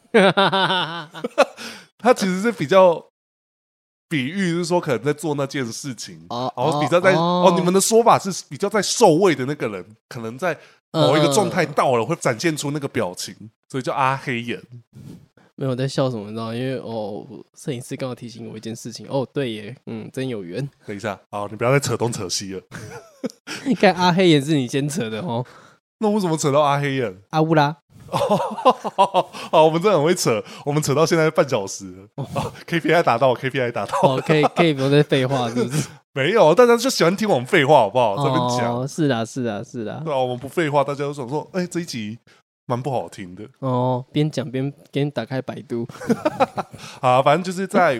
A: 他其实是比较比喻，就是说可能在做那件事情，然后比较在你们的说法是比较在受位的那个人，可能在某一个状态到了，会展现出那个表情，所以叫阿黑眼。
B: 没有在笑什么，你知道？因为摄影师刚好提醒我一件事情。对耶，真有缘。
A: 等一下，你不要再扯东扯西了。
B: 看阿黑眼是你先扯的哦。
A: 那为什么扯到阿黑眼？
B: 阿乌拉。
A: 好，我们真的很会扯，我们扯到现在半小时了。KPI 达到 ，KPI 达到。
B: 可以不用再废话，是不是？
A: 没有，大家就喜欢听我们废话，好不好？这边讲。
B: 是啦。
A: 对啊，我们不废话，大家都想说，这一集蛮不好听的。
B: 边讲边给你打开百度。
A: 反正就是在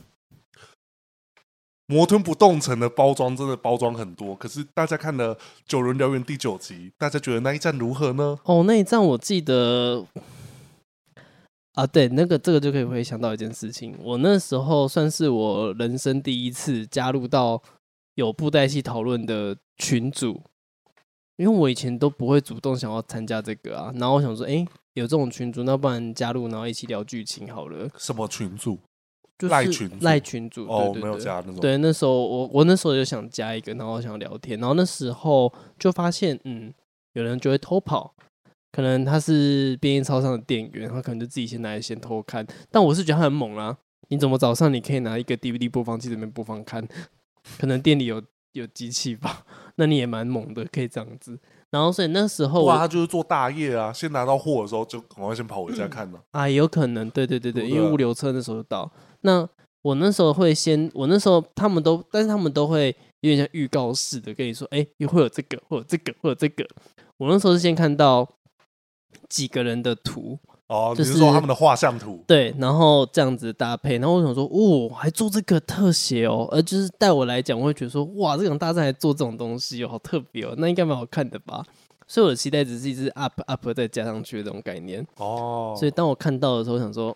A: 魔吞不动城的包装真的包装很多，可是大家看了《九人燎原》第9集，大家觉得那一战如何呢？
B: 那一战我记得对，这个就可以回想到一件事情，我那时候算是我人生第一次加入到有布袋戏讨论的群组，因为我以前都不会主动想要参加这个啊，然后我想说，有这种群组，那不然加入，然后一起聊剧情好了。
A: 什么群组？
B: 就是赖群组。对，
A: 没有加那种。
B: 对，那时候我那时候就想加一个，然后想聊天，然后那时候就发现，有人就会偷跑，可能他是便利超商的店员，他可能就自己先来先偷看。但我是觉得他很猛啦，你怎么早上你可以拿一个 DVD 播放器这边播放看？可能店里有机器吧，那你也蛮猛的，可以这样子。然后所以那时候
A: 他就是做大业啊，先拿到货的时候就赶快先跑回家看了。
B: 有可能，对，因为物流车那时候到。那我那时候会我那时候但是他们都会有点像预告式的跟你说，会有这个，会有这个，会有这个。我那时候是先看到几个人的图。
A: 你是说他们的画像图？
B: 对，然后这样子搭配，然后我想说，还做这个特写就是带我来讲，我会觉得说，哇，这种大战还做这种东西好特别那应该蛮好看的吧？所以我的期待值是一直 up 再加上去的这种概念所以当我看到的时候，我想说，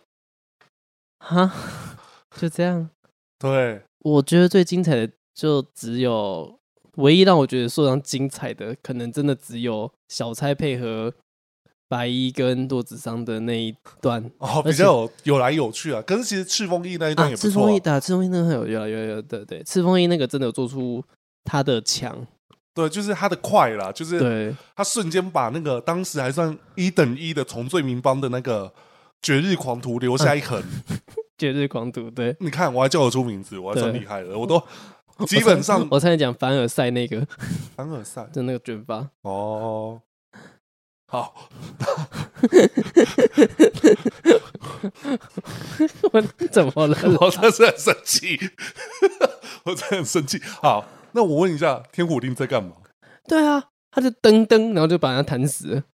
B: 就这样。
A: 对，
B: 我觉得最精彩的就只有，唯一让我觉得说上精彩的，可能真的只有小蔡配合白衣跟骆子商的那一段
A: 比较有来有去啊。可是其实赤峰一那一段也不错。赤峰
B: 一那很有对，赤峰一那个真的有做出他的强。
A: 对，就是他的快啦，就是他瞬间把那个当时还算1等1的从罪民帮的那个绝日狂徒留下一痕。
B: 绝日狂徒，对，
A: 你看我还叫得出名字，我还算厉害了，我都基本上
B: 我差点讲凡尔赛那个
A: 凡尔赛
B: 就那个卷发
A: 好，
B: 我怎么了？
A: 我真是很生气，我真的很生气。好，那我问一下，天虎令在干嘛？
B: 对啊，他就噔，然后就把他弹死了。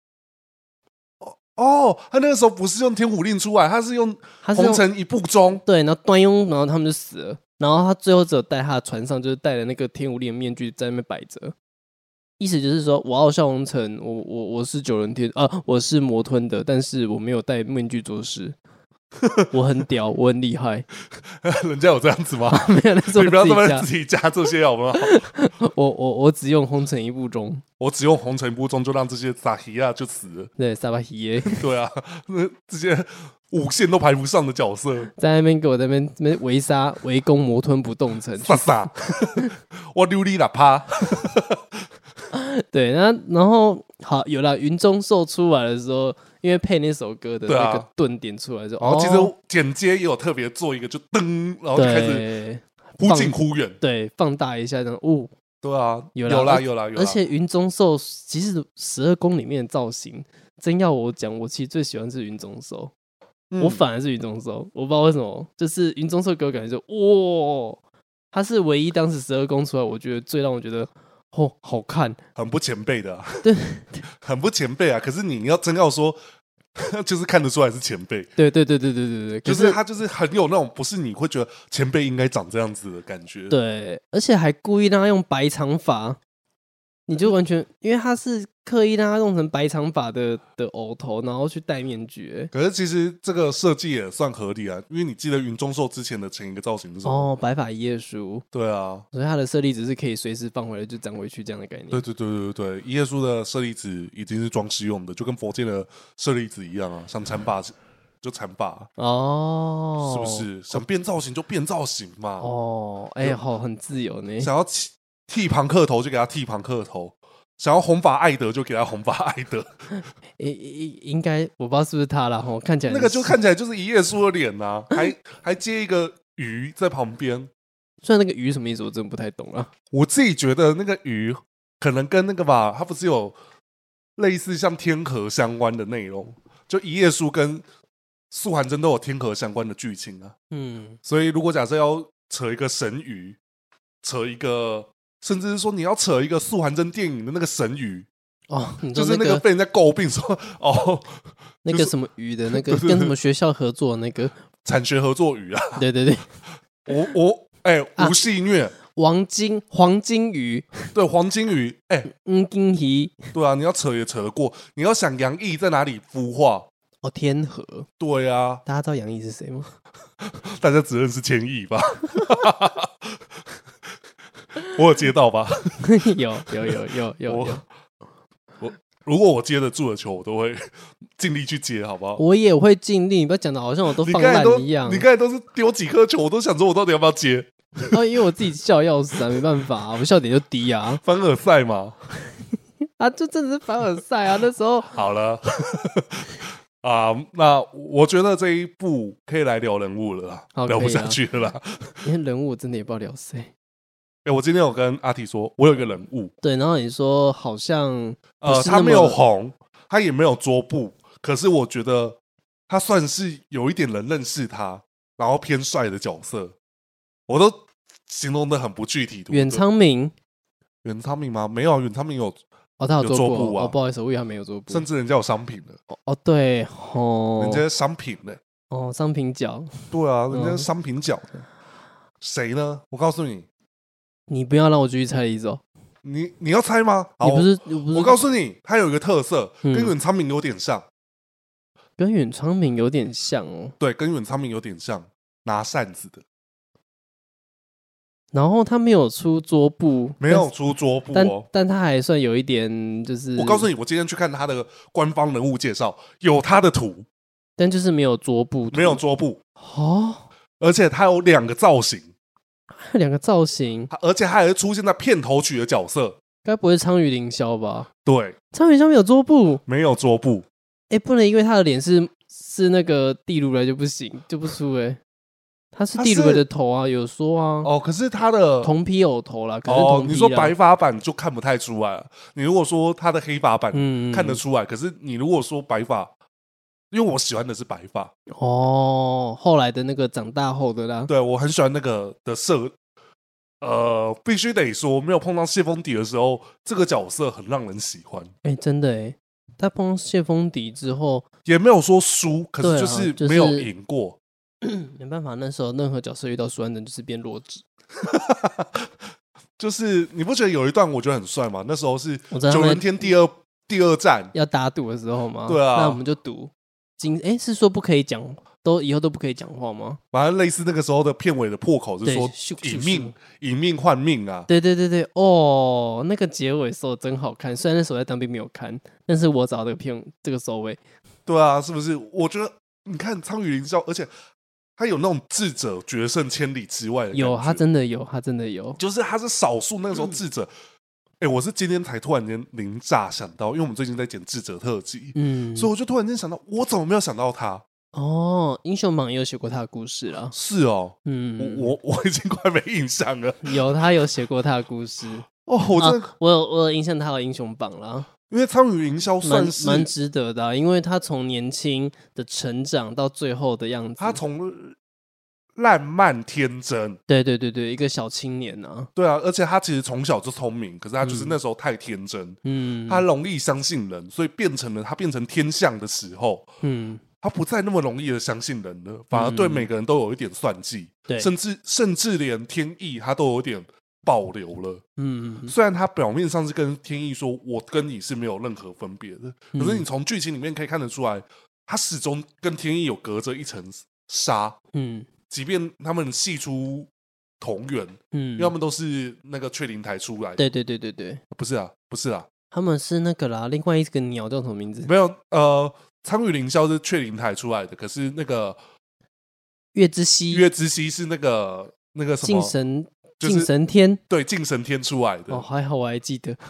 A: 他那个时候不是用天虎令出来，他是用红尘一步中，
B: 对，然后端庸，然后他们就死了。然后他最后只有带他的船上，就是带了那个天虎令的面具在那边摆着。意思就是说，我傲笑红尘，我是九人天我是魔吞的，但是我没有戴面具做事，我很屌，我很厉害。
A: 人家有这样子吗？
B: 没有，
A: 你不要这么自己加这些好不好？
B: 我只用红尘一步中，
A: 我只用红尘一步中就让这些撒希亚就死了。
B: 对，撒巴希耶，
A: 对啊，这些5线都排不上的角色，
B: 在那边给我在那边围攻魔吞不动城，
A: 傻，我溜你喇趴。
B: 对，然后好有了云中兽出来的时候，因为配那首歌的那个顿点出来之后，
A: 然后其实剪接也有特别做一个，就噔，然后就开始忽近忽远，
B: 对，放大一下，然后
A: 对啊，有啦，
B: 而且云中兽其实12宫里面的造型，真要我讲，我其实最喜欢是云中兽，我反而是云中兽，我不知道为什么，就是云中兽给我感觉就他是唯一当时12宫出来，我觉得最让我觉得。好看，
A: 很不前辈的
B: 对，
A: 很不前辈啊！可是你真要说，就是看得出来是前辈。
B: 对，
A: 就是他就是很有那种不是你会觉得前辈应该长这样子的感觉。
B: 对，而且还故意让他用白长发， 你就完全，因为他是刻意让他弄成白长发的偶头，然后去戴面具。
A: 可是其实这个设计也算合理啊，因为你记得云中寿之前的前一个造型是什么？
B: 哦，白发一页书。
A: 对啊，
B: 所以他的舍利子是可以随时放回来就长回去这样的概念。
A: 对，一页书的舍利子已经是装饰用的，就跟佛界的舍利子一样啊，像禅把就禅把哦，是不是？想变造型就变造型嘛。
B: 哦，哎，好，很自由呢。
A: 想要剃庞克头就给他剃庞克头，想要红发艾德就给他红发艾德。
B: 应该我不知道是不是他啦，看起来
A: 那个就看起来就是一页书的脸呐，还接一个鱼在旁边。
B: 虽然那个鱼什么意思，我真的不太懂啊。
A: 我自己觉得那个鱼可能跟那个吧，它不是有类似像天河相关的内容，就一页书跟素还真都有天河相关的剧情啊。所以如果假设要扯一个神鱼，扯一个。甚至是说你要扯一个素还真电影的那个神鱼
B: 哦，
A: 就是那个被人家诟病说哦，
B: 那个什么鱼的那个跟什么学校合作那个
A: 产学合作鱼啊，
B: 对，
A: 无戏虐
B: 黄金鱼，
A: 对黄金鱼，
B: 金鱼，
A: 对啊，你要扯也扯得过，你要想杨毅在哪里孵化
B: 哦，天河，
A: 对啊，
B: 大家知道杨毅是谁吗？
A: 大家只认识千亿吧。我有接到吧？
B: 有。
A: 我如果我接得住的球，我都会尽力去接，好不好？
B: 我也会尽力，你不要讲的好像我都放烂一样。
A: 你刚才都是丢几颗球，我都想说我到底要不要接。
B: 因为我自己笑要死啊，没办法啊，我笑点就低啊。
A: 凡尔赛嘛，
B: 啊，就真的是凡尔赛啊，那时候
A: 好了。那我觉得这一部可以来聊人物了啦，聊不下去了啦。
B: 因为人物我真的也不知道聊谁。
A: 我今天有跟阿提说，我有一个人物，
B: 对，然后你说好像
A: 他没有红，他也没有桌布，可是我觉得他算是有一点人认识他，然后偏帅的角色，我都形容的很不具体。
B: 远昌明
A: 吗？没有，远昌明有
B: 他有
A: 桌布啊，
B: 不好意思，我以为他没有桌布，
A: 甚至人家有商品了。
B: 对，
A: 人家商品呢？
B: 商品角，
A: 对啊，人家商品角的，谁呢？我告诉你。
B: 你不要让我继续猜例子哦！
A: 你要猜吗？
B: 你不是，
A: 我告诉你，他有一个特色，跟远昌明有点像。
B: 跟远昌明有点像哦。
A: 对，跟远昌明有点像，拿扇子的。
B: 然后他没有出桌布，
A: 没有出桌布哦，
B: 但他还算有一点，就是
A: 我告诉你，我今天去看他的官方人物介绍，有他的图，
B: 但就是没有桌布，
A: 没有桌布
B: 哦，
A: 而且他有2个造型。
B: 2个造型，
A: 而且他还会出现在片头曲的角色，
B: 该不会苍鱼凌霄吧？
A: 对，
B: 苍鱼凌霄没有桌布，
A: 没有桌布。
B: 不能因为他的脸是那个地如来就不行，就不出他是地如来的头啊，有说啊。
A: 可是他的
B: 铜皮偶头啦，可是铜皮
A: 你说白发版就看不太出来了。你如果说他的黑发版，看得出来。可是你如果说白发，因为我喜欢的是白发
B: 后来的那个长大后的啦，
A: 对我很喜欢那个的必须得说，没有碰到谢风迪的时候，这个角色很让人喜欢。
B: 真的他碰到谢风迪之后，
A: 也没有说输，可是就是没有赢过。
B: 没办法，那时候任何角色遇到苏安人就是变弱智。
A: 就是你不觉得有一段我觉得很帅吗？那时候是九人天第二站
B: 要打赌的时候吗？
A: 对啊，
B: 那我们就赌。是说不可以讲，以后都不可以讲话吗？
A: 反正类似那个时候的片尾的破口是说以命换命啊。
B: 对，那个结尾收的真好看。虽然那时候在当兵没有看，但是我找这个收尾。
A: 对啊，是不是？我觉得你看苍羽凌霄，而且他有那种智者决胜千里之外的感觉。
B: 有，他真的有，
A: 就是他是少数那个时候智者。我是今天才突然间灵乍想到，因为我们最近在剪智者特辑，所以我就突然间想到，我怎么没有想到他？
B: 英雄榜也有写过他的故事啦。
A: 是哦，我已经快没印象了。
B: 他有写过他的故事我有印象他有英雄榜啦。
A: 因为苍羽凌霄算是
B: 蛮值得的因为他从年轻的成长到最后的样子，
A: 他从烂漫天真，
B: 对，一个小青年啊。
A: 对啊，而且他其实从小就聪明，可是他就是那时候太天真，他容易相信人，所以变成天象的时候，他不再那么容易的相信人了，反而对每个人都有一点算计，甚至连天意他都有一点保留了。虽然他表面上是跟天意说我跟你是没有任何分别的，可是你从剧情里面可以看得出来，他始终跟天意有隔着一层纱。即便他们系出同源，因为他们都是那个雀灵台出来的。
B: 对，
A: 不是啊，
B: 他们是那个啦，另外一个鸟叫什么名字？
A: 没有，苍羽凌霄是雀灵台出来的，可是那个
B: 月之息
A: 是那个什么
B: 敬神天，
A: 对，敬神天出来的。
B: 还好我还记得。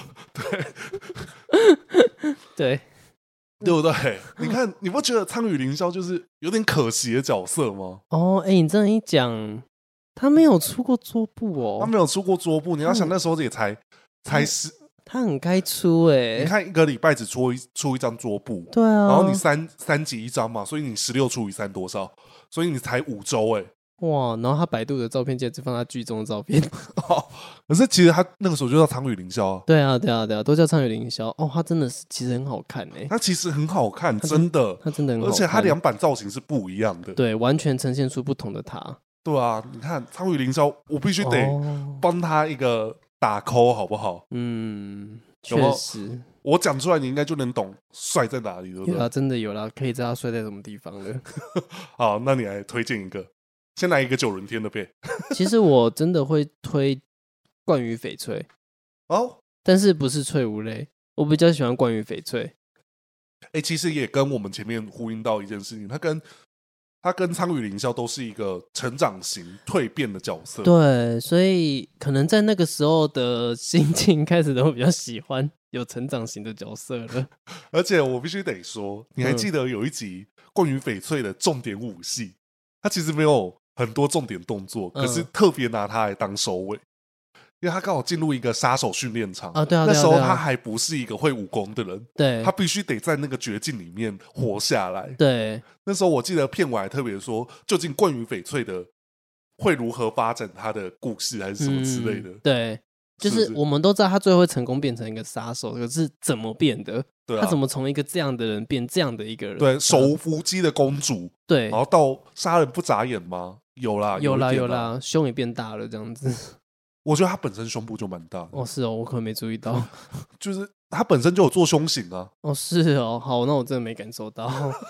A: 对不对？你看，你不觉得苍羽凌霄就是有点可惜的角色吗？
B: 你这样一讲，他没有出过桌布哦。
A: 他没有出过桌布，你要想那时候也才10，
B: 他很该出
A: 你看一个礼拜只出一张桌布，
B: 对啊，
A: 然后你三集一张嘛，所以你16除以3多少？所以你才5周
B: 哇！然后他百度的照片竟然只放他剧中的照片。
A: 可是其实他那个时候就叫苍羽凌霄啊。
B: 对啊，都叫苍羽凌霄。他真的是其实很好看
A: 他其实很好看，真的，
B: 他真的很好看，
A: 而且他2版造型是不一样的，
B: 对，完全呈现出不同的他。
A: 对啊，你看苍羽凌霄，我必须得帮他一个打 call，好不好？
B: 确实，
A: 我讲出来你应该就能懂帅在哪里，对不对？
B: 有啦，真的有啦，可以知道他帅在什么地方了。
A: 好，那你来推荐一个，先来一个9人天的呗。
B: 其实我真的会推冠羽翡翠但是不是翠无泪，我比较喜欢冠羽翡翠。
A: 其实也跟我们前面呼应到一件事情，他跟苍羽凌霄都是一个成长型蜕变的角色，
B: 对，所以可能在那个时候的心境开始都会比较喜欢有成长型的角色了。
A: 而且我必须得说，你还记得有一集冠羽翡翠的重点武戏，他其实没有很多重点动作，可是特别拿他来当收尾。因为他刚好进入一个杀手训练场
B: 对啊，
A: 那时候他还不是一个会武功的人，
B: 对，
A: 他必须得在那个绝境里面活下来。
B: 对，
A: 那时候我记得片尾还特别说，究竟冠羽翡翠的会如何发展他的故事，还是什么之类的。
B: 对，就是我们都知道他最后会成功变成一个杀手，可是怎么变的？对他怎么从一个这样的人变这样的一个人？
A: 对，手无缚鸡的公主，
B: 对，
A: 然后到杀人不眨眼吗？有啦，
B: 胸也变大了，这样子。
A: 我觉得他本身胸部就蛮大的。
B: 是我可能没注意到，
A: 就是他本身就有做胸型啊。
B: 是好，那我真的没感受到。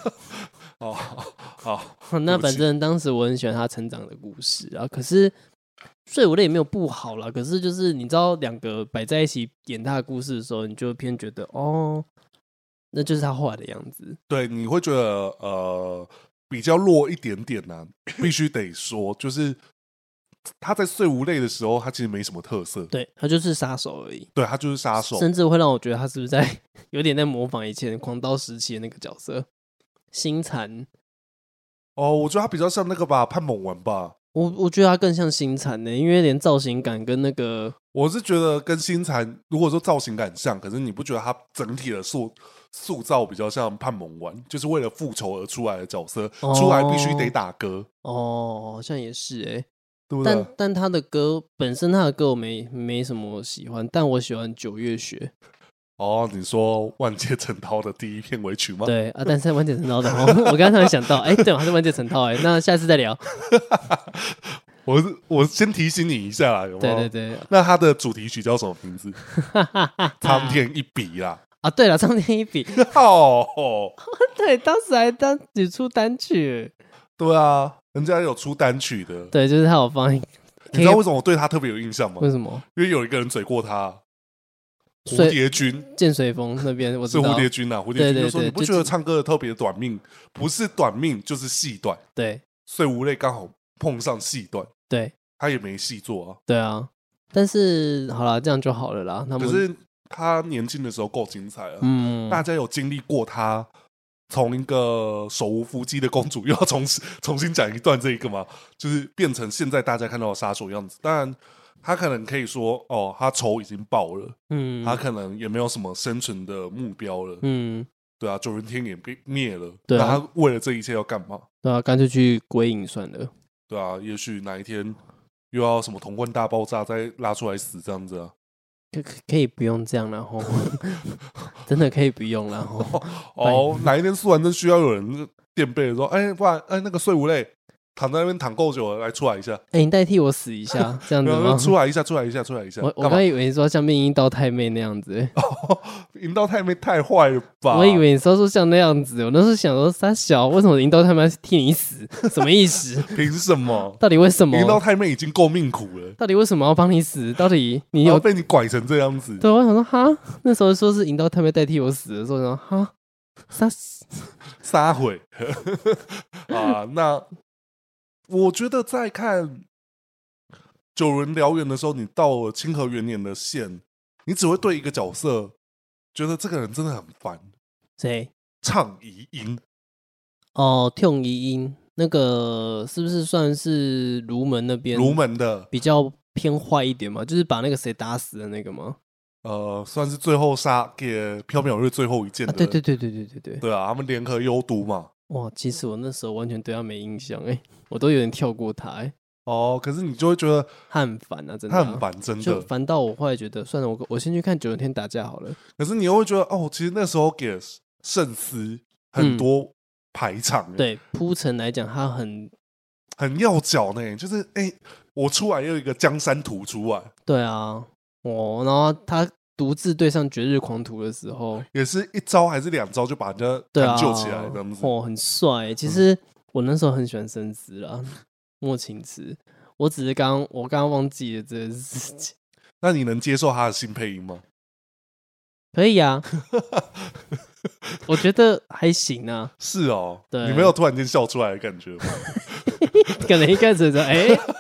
A: 好，
B: 那反正当时我很喜欢他成长的故事啊。可是睡无泪也没有不好啦，可是就是你知道2个摆在一起演他的故事的时候，你就偏觉得那就是他后来的样子。
A: 对，你会觉得比较弱一点点啊，必须得说，就是他在睡无泪的时候，他其实没什么特色，
B: 对，他就是杀手而已。
A: 对，他就是杀手，
B: 甚至会让我觉得他是不是有点在模仿以前狂刀时期的那个角色星残。
A: 我觉得他比较像那个吧，潘猛丸吧。
B: 我觉得他更像星残因为连造型感跟那个，
A: 我是觉得跟星残如果说造型感像，可是你不觉得他整体的塑造比较像潘猛丸，就是为了复仇而出来的角色，出来必须得打歌。
B: 好像也是
A: 对不对？
B: 但他的歌本身，他的歌我没什么喜欢，但我喜欢九月雪。
A: 你说万界成涛的第一片尾曲吗？
B: 对啊，但是万界成涛的我刚刚突然想到，对，他是万界成涛那下次再聊。
A: 我先提醒你一下啦，有没有？
B: 对。
A: 那他的主题曲叫什么名字？苍天一笔啦。
B: 对了，苍天一笔。对，当时还只出单曲。
A: 对啊，人家有出单曲的。
B: 对，就是他有放。你
A: 知道为什么我对他特别有印象吗？
B: 为什么？
A: 因为有一个人嘴过他。蝴蝶君
B: 剑水峰那边我知道
A: 是蝴蝶君蝴蝶君就说你不觉得唱歌的特别短命，不是短命就是细短。
B: 对，
A: 睡无泪刚好碰上细短，
B: 对，
A: 他也没细做啊。
B: 对啊，但是好啦，这样就好了啦。
A: 可是他年轻的时候够精彩啊，大家有经历过他从一个手无缚鸡的公主又要重新讲一段这一个吗？就是变成现在大家看到的杀手样子。当然他可能可以说他仇已经报了，他可能也没有什么生存的目标了，对啊，9人天也被灭了，对啊，那他为了这一切要干嘛？
B: 对啊，干脆去归隐算了。
A: 对啊，也许哪一天又要什么同冠大爆炸再拉出来死这样子啊。
B: 可以不用这样了吼，真的可以不用了吼。
A: 哪一天苏完真需要有人垫背说，不然那个睡无泪躺在那边躺够久了，来出来一下。
B: 你代替我死一下，这样子吗？
A: 出来一下。
B: 我刚以为你说像变阴道太妹那样子。
A: 阴道太妹太坏了吧？
B: 我以为你说像那样子，我那时候想说三小，为什么阴道太妹要替你死？什么意思？
A: 凭什么？
B: 到底为什么？
A: 阴道太妹已经够命苦了，
B: 到底为什么要帮你死？到底你有
A: 被你拐成这样子？
B: 对，我想说哈，那时候说是阴道太妹代替我死的时候，说哈。
A: 撒毁啊！那我觉得在看九人燎原的时候，你到了清河元年的县，你只会对一个角色觉得这个人真的很烦。
B: 谁？
A: 唱遗音。
B: 听遗音那个是不是算是卢门那边？
A: 卢门的
B: 比较偏坏一点嘛，就是把那个谁打死的那个吗？
A: 算是最后杀给缥缈日最后一剑的。
B: 对。
A: 对啊，他们联合幽都嘛。
B: 哇，其实我那时候完全对他没印象我都有点跳过他
A: 可是你就会觉得
B: 他很烦啊，真的。
A: 他很烦，真的。
B: 就烦到我后来觉得，算了，我先去看九人天打架好了。
A: 可是你又会觉得，其实那时候给慎思很多排场，
B: 对铺陈来讲，他很
A: 要角呢，就是我出来又一个江山图出来。
B: 对啊。然后他独自对上绝日狂徒的时候，
A: 也是一招还是2招就把人家弹救起来，这样子。
B: 很帅。其实我那时候很喜欢深思啦，莫情词。我只是我刚刚忘记了这件事情。
A: 那你能接受他的新配音吗？
B: 可以啊，我觉得还行啊。
A: 是哦，
B: 对，
A: 你没有突然间笑出来的感觉吗？
B: 可能一开始说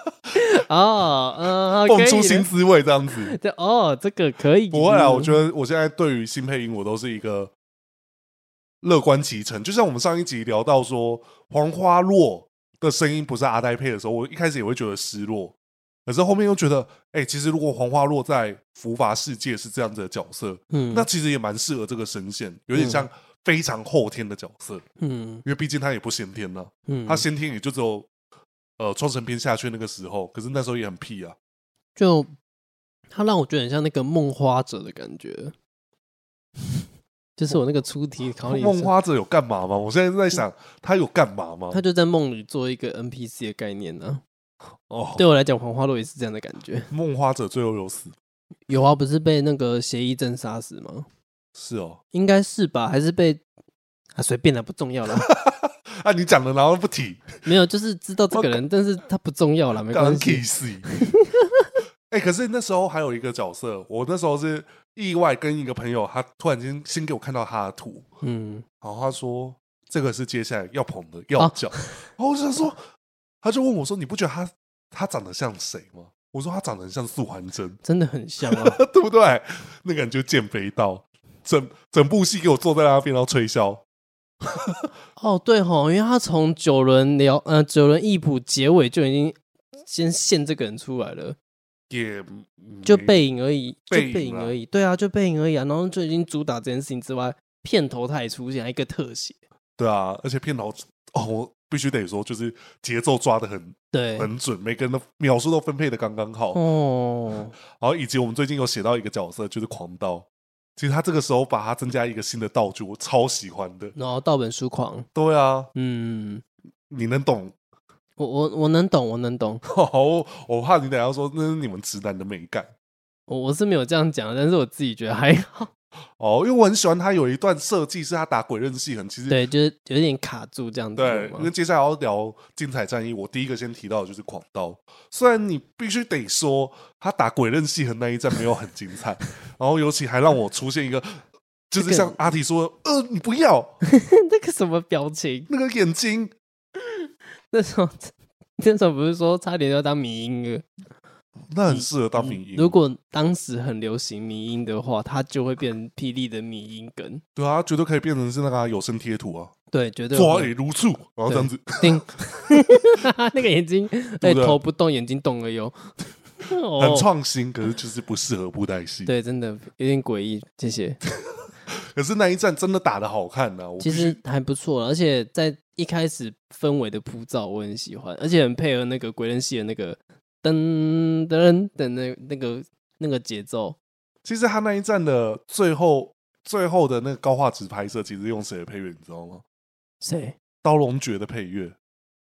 A: 蹦出新滋味这样子。
B: 这个可以。
A: 不会啊，我觉得我现在对于新配音我都是一个乐观其成。就像我们上一集聊到说黄花落的声音不是阿呆配的时候，我一开始也会觉得失落，可是后面又觉得其实如果黄花落在伏法世界是这样子的角色，那其实也蛮适合这个声线，有点像非常后天的角色。因为毕竟他也不先天啊，他先天也就只有创神篇下去那个时候，可是那时候也很屁啊。
B: 就他让我觉得很像那个梦花者的感觉。就是我那个出题考你，
A: 梦花者有干嘛吗？我现在在想他有干嘛吗？
B: 他就在梦里做一个 NPC 的概念呢。对我来讲，黄花落也是这样的感觉。
A: 梦花者最后有死？
B: 有啊，不是被那个协议阵杀死吗？
A: 是哦，
B: 应该是吧？还是被随便了，不重要了。
A: 你讲了然后不提，
B: 没有，就是知道这个人，但是他不重要了，没关系。
A: 可是那时候还有一个角色，我那时候是意外跟一个朋友，他突然间先给我看到他的图，然后他说这个是接下来要捧的要角，然后我就想说，他就问我说，你不觉得他长得像谁吗？我说他长得很像素还真，
B: 真的很像啊，
A: 对不对？那个人就剑飞刀，整部戏给我坐在那边然后吹箫。
B: 对因为他从九人义谱结尾就已经先现这个人出来了，
A: 也
B: 就背影而已，对啊，就背影而已啊，然后就已经主打这件事情之外，片头他也出现一个特写，
A: 对啊，而且片头我必须得说，就是节奏抓得很准，每个人的描述都分配的刚刚好然后以及我们最近有写到一个角色就是狂刀。其实他这个时候把它增加一个新的道具，我超喜欢的。
B: 然后道本书狂，
A: 对啊，你能懂？
B: 我能懂，我能懂。
A: 我怕你等一下说那是你们直男的美感。
B: 我是没有这样讲，但是我自己觉得还好。
A: 因为我很喜欢他有一段设计是他打鬼刃系痕，其实
B: 对，就是有点卡住这样子。
A: 对，因为接下来要聊精彩战役，我第一个先提到的就是狂刀。虽然你必须得说他打鬼刃系痕那一战没有很精彩，然后尤其还让我出现一个，就是像阿提说你不要
B: 那个什么表情，
A: 那个眼睛，
B: 那时候不是说差点要当迷因了？
A: 那很适合当迷因。
B: 如果当时很流行迷因的话，它就会变霹雳的迷因梗。
A: 对啊，绝对可以变成是那个有声贴图啊。
B: 对，绝对
A: 抓如醋，然后这样子，
B: 那个眼睛，头不动，眼睛动了哟。
A: 很创新，可是就是不适合布袋戏。
B: 对，真的有点诡异。谢谢。
A: 可是那一战真的打得好看啊，
B: 其实还不错，而且在一开始氛围的铺造我很喜欢，而且很配合那个鬼刃系的那个噔噔的那个节奏。
A: 其实他那一战的最后的那个高画质拍摄，其实用谁的配乐你知道吗？
B: 谁？
A: 刀龙诀的配乐。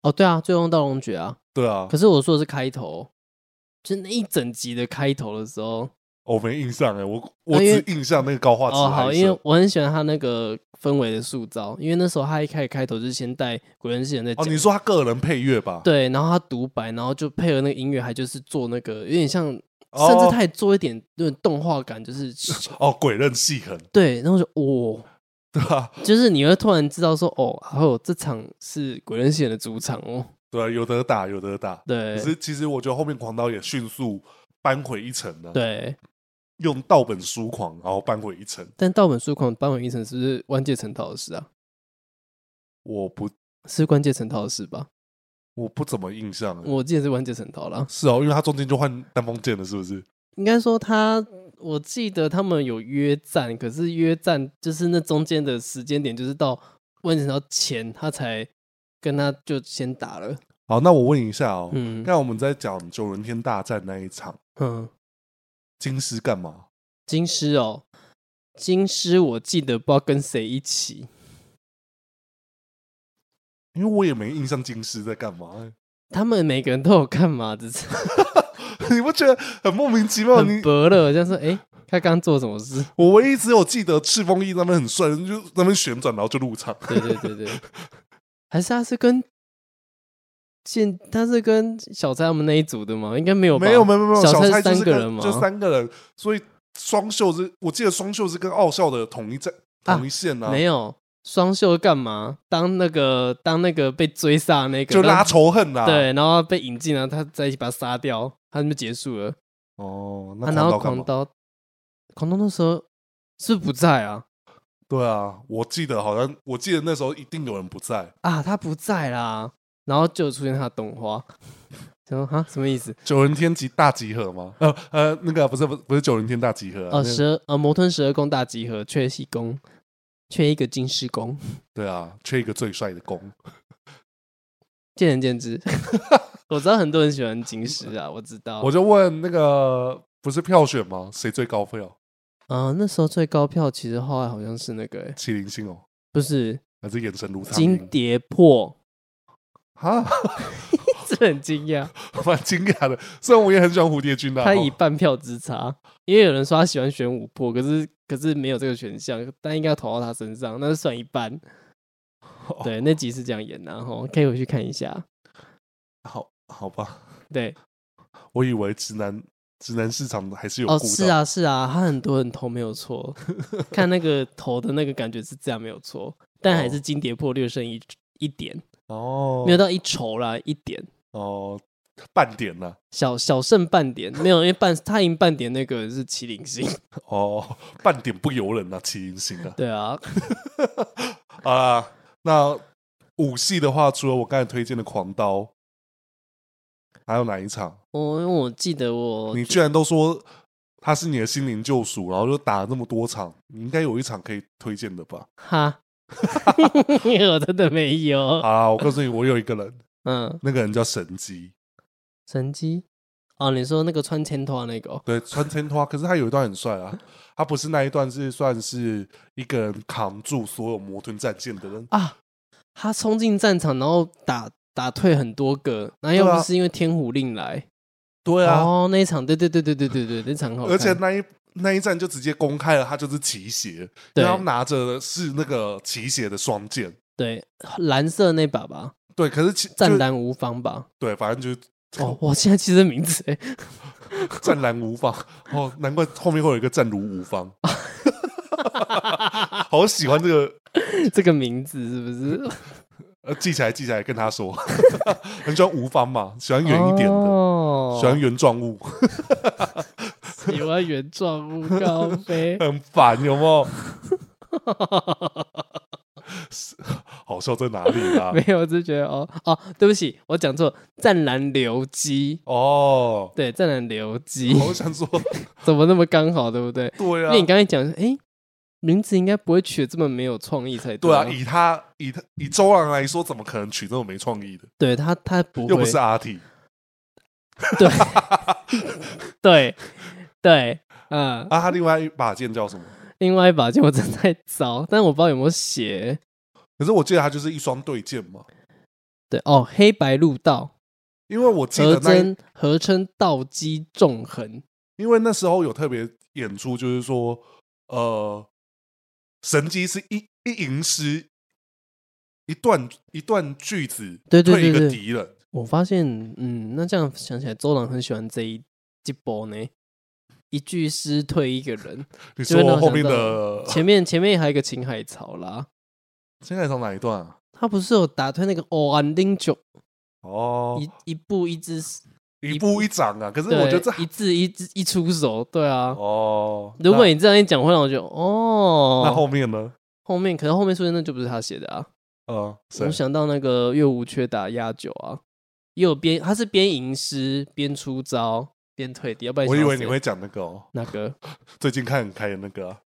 B: 哦，对啊，最终盗龙诀啊，
A: 对啊。
B: 可是我说的是开头，就那一整集的开头的时候。
A: 我没印象我只印象那个高画质。
B: 好，因为我很喜欢他那个氛围的塑造，因为那时候他一开头就是先带鬼人系人在讲。
A: 你说他个人配乐吧？
B: 对，然后他独白，然后就配合那个音乐，还就是做那个有点像，甚至他也做一点那种动画感，就是
A: 鬼刃细痕。
B: 对，然后就
A: 对啊，
B: 就是你会突然知道说这场是鬼刃系人的主场哦。
A: 对啊，有得打。
B: 对，
A: 可是其实我觉得后面狂刀也迅速扳回一城了。
B: 对。
A: 用盗本书狂，然后扳回一城。
B: 但盗本书狂扳回一城是不是关界成套的事啊？
A: 我不
B: 是关界成套的事吧？
A: 我不怎么印象。
B: 我记得是关界成套啦。
A: 是哦，因为他中间就换单锋剑了，是不是？
B: 应该说我记得他们有约战，可是约战就是那中间的时间点，就是到关界成套前，他才跟他就先打了。
A: 好，那我问一下哦，刚才我们在讲九人天大战那一场，金狮干嘛？
B: 金狮我记得不知道跟谁一起，
A: 因为我也没印象金狮在干嘛。
B: 他们每个人都有干嘛，只是
A: 你不觉得很莫名其妙？
B: 很薄了，像是他刚做什么事？
A: 我唯一只有记得赤峰一那边很帅，就那边旋转，然后就入场。
B: 对，还是他是跟小蔡他们那一组的吗？应该没有吧？
A: 没有，
B: 小
A: 蔡
B: 3个人嘛，
A: 就3个人，所以双秀我记得双秀是跟傲笑的同一线啊。
B: 没有，双秀干嘛？当那个被追杀那个，
A: 就拉仇恨啊。
B: 对，然后被引进了，他在一起把他杀掉，他就结束了。
A: 那
B: 然后狂刀那时候是不是不在啊？
A: 对啊，我记得那时候一定有人不在
B: 啊，他不在啦。然后就出现他的动画，想说什么意思？
A: 九人天大集合吗？那个不是九人天大集合
B: 魔吞12宫大集合，缺西宫，缺一个金狮宫。
A: 对啊，缺一个最帅的宫。
B: 见仁见智，我知道很多人喜欢金狮啊，我知道。
A: 我就问那个不是票选吗？谁最高票？
B: 那时候最高票其实后来好像是那个
A: 麒麟星哦，
B: 不是，
A: 还是眼神如苍蝇？
B: 金蝶破。
A: 哈，
B: 这很惊讶，
A: 蛮惊讶的。虽然我也很喜欢蝴蝶君的，
B: 他以半票之差，因为有人说他喜欢选五破，可是没有这个选项，但应该要投到他身上，那是算一半。对，那集是这样演的，可以回去看一下。
A: 好吧。
B: 对，
A: 我以为直男市场还是有顾
B: 到。是啊，他很多人投没有错，看那个投的那个感觉是这样没有错，但还是金蝶破略胜一点。没有到一筹啦，一点
A: 半点啦，
B: 小胜半点，没有，因为他赢半点那个是麒麟星
A: 半点不由人啊，麒麟星啊，
B: 对啊。
A: 那武戏的话，除了我刚才推荐的狂刀，还有哪一场？
B: 因为我记得你
A: 居然都说他是你的心灵救赎，然后就打了那么多场，你应该有一场可以推荐的吧？
B: 哈。我真的没有。
A: 好，我告诉你，我有一个人，那个人叫神机。
B: 神机？你说那个穿千拖那个？
A: 对，穿千拖，可是他有一段很帅啊，他不是那一段是算是一个人扛住所有魔吞战线的人
B: 啊，他冲进战场，然后打退很多个，然后又不是因为天虎令来。
A: 对啊，
B: 那一场，对，那场好看。
A: 而且那一战就直接公开了，他就是奇邪，因为他拿着的是那个奇邪的双剑，
B: 对，蓝色那把吧，
A: 对，可是
B: 湛蓝无方吧，
A: 对，反正就是
B: 我现在记得名字
A: 湛蓝无方难怪后面会有一个湛如无方，好喜欢
B: 这个名字是不是？
A: 记起来，跟他说，很喜欢无方嘛，喜欢圆一点的，喜欢原状物。
B: 喜欢原状物高飞，
A: 很烦，有没有？好笑在哪里啊？
B: 没有，我只是觉得对不起，我讲错，湛蓝流基对，湛蓝流基。
A: 我想说，
B: 怎么那么刚好，对不对？
A: 对啊，
B: 因为你刚才讲，名字应该不会取得这么没有创意才对。
A: 对啊，以周郎来说，怎么可能取这么没创意的？
B: 对他不会，
A: 又不是阿 T。
B: 对，
A: 他另外一把剑叫什么？
B: 另外一把剑我正在找，但我不知道有没有写。
A: 可是我记得他就是一双对剑嘛。
B: 对哦，黑白路道，
A: 因为我记得
B: 合称道基纵横，
A: 因为那时候有特别演出，就是说神机是一吟诗一段句子退一个敌人。
B: 我发现那这样想起来，周郎很喜欢这一波呢，一句诗退一个人。
A: 你说后面的
B: 前面还有一个青海潮啦，
A: 青海潮哪一段啊？
B: 他不是有打退那个安丁九
A: 哦，
B: 一步一姿
A: 一步一掌啊！可是我觉得这
B: 一字一出手，对啊。
A: 哦，
B: 如果你这样一讲，会让我觉得哦。
A: 那后面呢？
B: 可是后面出现那就不是他写的啊。我想到那个岳无缺打压酒啊，也有他是边吟诗边出招边退敌，要不然
A: 我以为你会讲那个
B: 那个
A: 最近看很开的那个啊。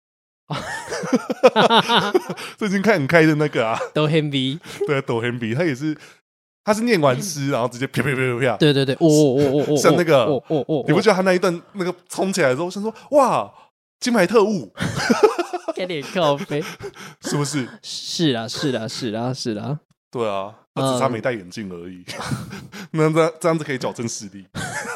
A: 最近看很开的那个啊，
B: 抖 Henry，
A: 对，抖 Henry， 他是念完诗，然后直接啪啪啪啪啪，
B: 对，
A: 像那个，你不觉得他那一段那个冲起来的时候，想说哇，金牌特务，
B: 给点靠背，
A: 是不是？
B: 是啦，
A: 对啊，他只差没戴眼镜而已。那这样子可以矫正视力。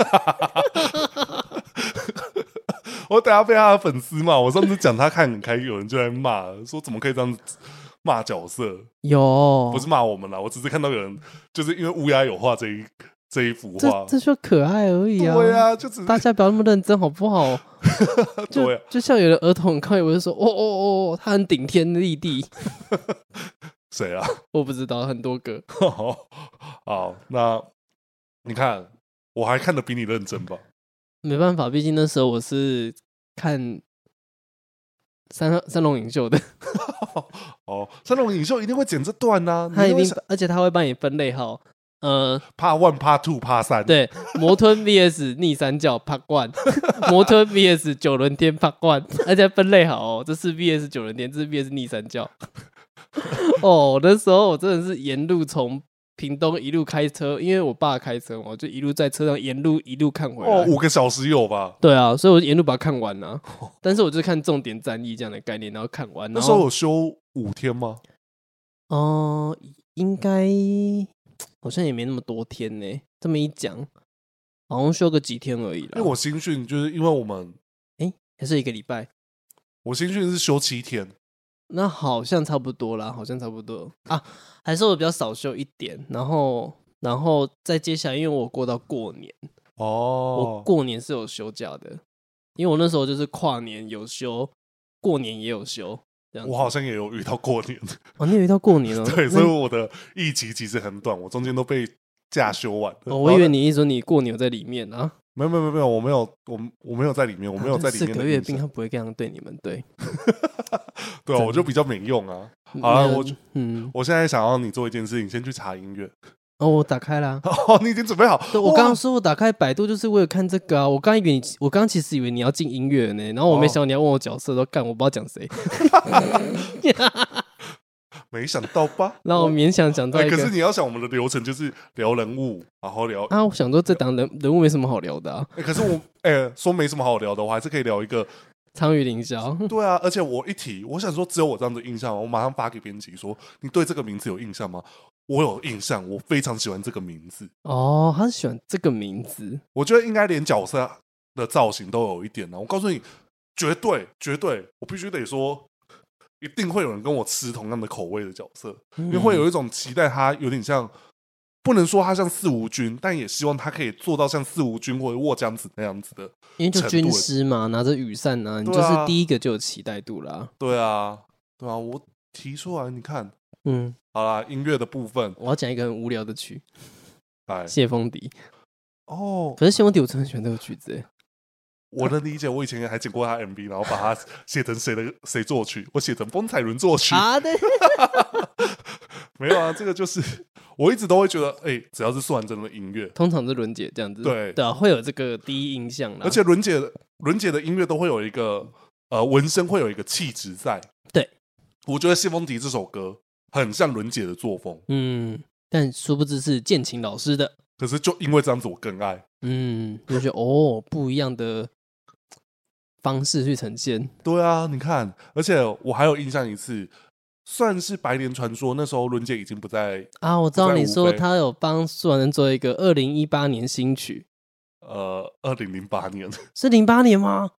A: 我等下被他的粉丝骂，我上次讲他看很开，有人就在骂，说怎么可以这样子骂角色？
B: 有，
A: 不是骂我们啦，我只是看到有人就是因为乌鸦有画这一幅画，
B: 这就可爱而已啊。
A: 对啊，就只是
B: 大家不要那么认真好不好？
A: 对啊，
B: 就像有的儿童很看，我就说他很顶天立地。
A: 谁啊？
B: 我不知道，很多个。
A: 好，那你看，我还看得比你认真吧？
B: 没办法，毕竟那时候我是看三龙影秀的。
A: 三龙影秀一定会剪这段啊，
B: 他一定，而且他会帮你分类好。
A: Part 1、Part 2、Part 3，
B: 对，魔吞 VS 逆三角 Part 1，魔吞 VS 九轮天 Part 1，而且分类好哦，这是 VS 九轮天，这是 VS 逆三角。那时候我真的是沿路从屏东一路开车，因为我爸开车，我就一路在车上沿路一路看回来。
A: 5个小时有吧？
B: 对啊，所以我沿路把它看完了。但是我就看重点战役这样的概念，然后看完。
A: 那时候有休5天吗？
B: 应该好像也没那么多天呢。这么一讲，好像休个几天而已啦。
A: 因为我新训就是因为我们
B: 还是1个礼拜。
A: 我新训是休7天。
B: 那好像差不多啦，啊，还是我比较少休一点，然后再接下来，因为我过到过年，我过年是有休假的，因为我那时候就是跨年有休，过年也有休，这样子。
A: 我好像也有遇到过年。
B: 你有遇到过年哦？
A: 对，所以我的疫期其实很短，我中间都被假休完了。
B: 我以为你一说你过年有在里面啊。
A: 没有，我没有在里面，我没有在里面。
B: 4个月兵他不会这样对你们，对。
A: 对啊，我就比较没用啊。好了，我现在想要你做一件事情，先去查音乐。
B: 我打开啦。
A: 你已经准备好？
B: 我刚刚说我打开百度就是为了看这个啊。我刚其实以为你要进音乐呢，然后我没想到你要问我角色，都干我不知道讲谁。
A: 没想到吧？
B: 让我勉强讲到一个。
A: 可是你要想，我们的流程就是聊人物，然后聊
B: 我想说这档人物没什么好聊的啊。
A: 可是说没什么好聊的，我还是可以聊一个
B: 苍鱼凌霄。
A: 对啊，而且我一提，我想说只有我这样的印象，我马上发给编辑说，你对这个名字有印象吗？我有印象，我非常喜欢这个名字。
B: 他是喜欢这个名字。
A: 我觉得应该连角色的造型都有一点呢。我告诉你，绝对，我必须得说。一定会有人跟我吃同样的口味的角色，因为会有一种期待，他有点像，不能说他像四无君，但也希望他可以做到像四无君或者沃江子那样子的，
B: 因为就军师嘛，拿着雨伞啊，你就是第一个就有期待度啦。
A: 对啊，我提出来，你看，好啦，音乐的部分，
B: 我要讲一个很无聊的曲，谢风笛。可是谢风笛我真的很喜欢这个曲子。
A: 我能理解，我以前还剪过他 MV， 然后把它写成谁作曲，我写成风采伦作曲。
B: 对，
A: 没有啊，这个就是我一直都会觉得，只要是苏完真的音乐，
B: 通常是伦姐这样子，
A: 对
B: 啊，会有这个第一印象啦。
A: 而且伦姐的音乐都会有一个纹身，会有一个气质在。
B: 对，
A: 我觉得谢风笛这首歌很像伦姐的作风，
B: 但殊不知是建琴老师的。
A: 可是就因为这样子，我更爱，
B: 就觉得不一样的方式去呈现。
A: 对啊，你看，而且我还有印象一次， 算是百年传说，那时候伦姐已经不在
B: 啊。我知道你说他有帮素还真做一个2018年新曲
A: ，2008年
B: 是08年吗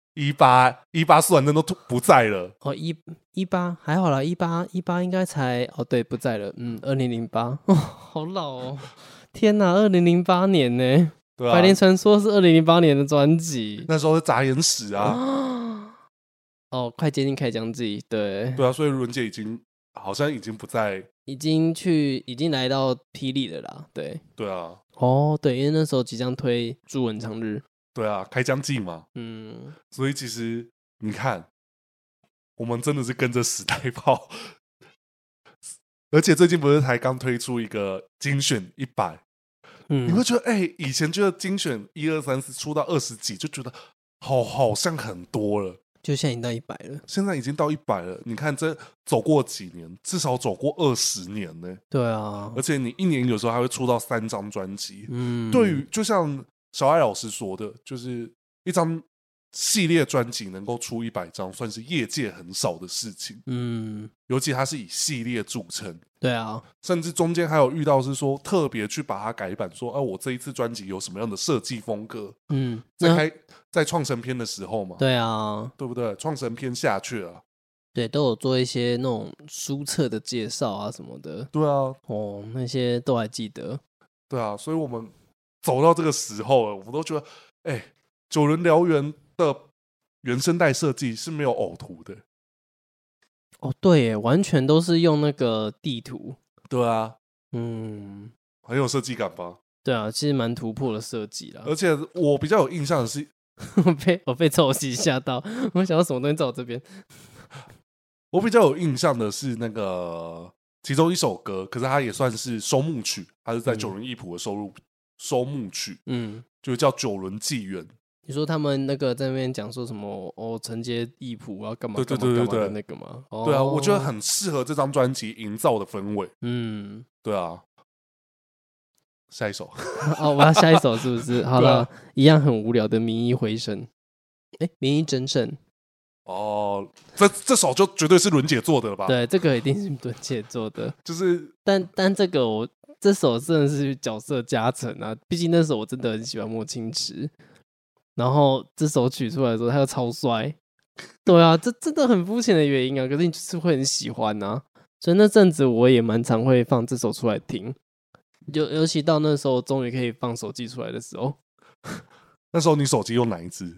A: ？18素还真都不在了。
B: 哦，18还好啦，18应该才对不在了，2008哦，好老哦，天哪，2008年呢？对啊，百年传说是2008年的专辑，
A: 那时候是眨眼屎啊。
B: 哦，快接近开疆季，对
A: 啊，所以伦姐好像已经不在，
B: 已经来到霹雳了啦，对
A: 啊，
B: 哦对，因为那时候即将推朱文昌日，
A: 对啊，开疆季嘛，所以其实你看，我们真的是跟着时代跑，而且最近不是才刚推出一个精选100。你会觉得以前觉得精选1、2、3、4出到20几就觉得好像很多了，
B: 就现在已经到100了。
A: 现在已经到100了，你看这走过几年，至少走过20年呢。
B: 对啊，
A: 而且你一年有时候还会出到3张专辑。对于就像小艾老师说的，就是一张系列专辑能够出100张，算是业界很少的事情。尤其它是以系列著称。
B: 对啊，
A: 甚至中间还有遇到是说特别去把它改版，说我这一次专辑有什么样的设计风格。在创神篇的时候嘛，
B: 对啊，
A: 对不对？创神篇下去了，
B: 对，都有做一些那种书册的介绍啊什么的。
A: 对啊，
B: 那些都还记得。
A: 对啊，所以我们走到这个时候了，我们都觉得，九人燎原的原声带设计是没有呕吐的。
B: 对耶，完全都是用那个地图。
A: 对啊，很有设计感吧？
B: 对啊，其实蛮突破的设计啦。
A: 而且我比较有印象的是，
B: 我被臭戏吓到，我想到什么东西在我这边。
A: 我比较有印象的是那个其中一首歌，可是它也算是收幕曲，它是在九人一谱的收幕曲，就叫《九轮纪元》。
B: 你说他们那个在那边讲说什么承接义谱要干嘛干嘛的那个吗？
A: 对啊，我觉得很适合这张专辑营造的氛围。对啊。下一首
B: 我要下一首是不是？好了，一样很无聊的《民意回声》。民意真正。
A: 这首就绝对是伦姐做的了吧？
B: 对，这个一定是伦姐做的。
A: 就是，
B: 但这个这首真的是角色加成啊！毕竟那时候我真的很喜欢莫清池，然后这首曲出来的时候他又超帅。对啊，这真的很肤浅的原因啊，可是你就是会很喜欢啊。所以那阵子我也蛮常会放这首出来听。尤其到那时候终于可以放手机出来的时候。
A: 那时候你手机用哪一支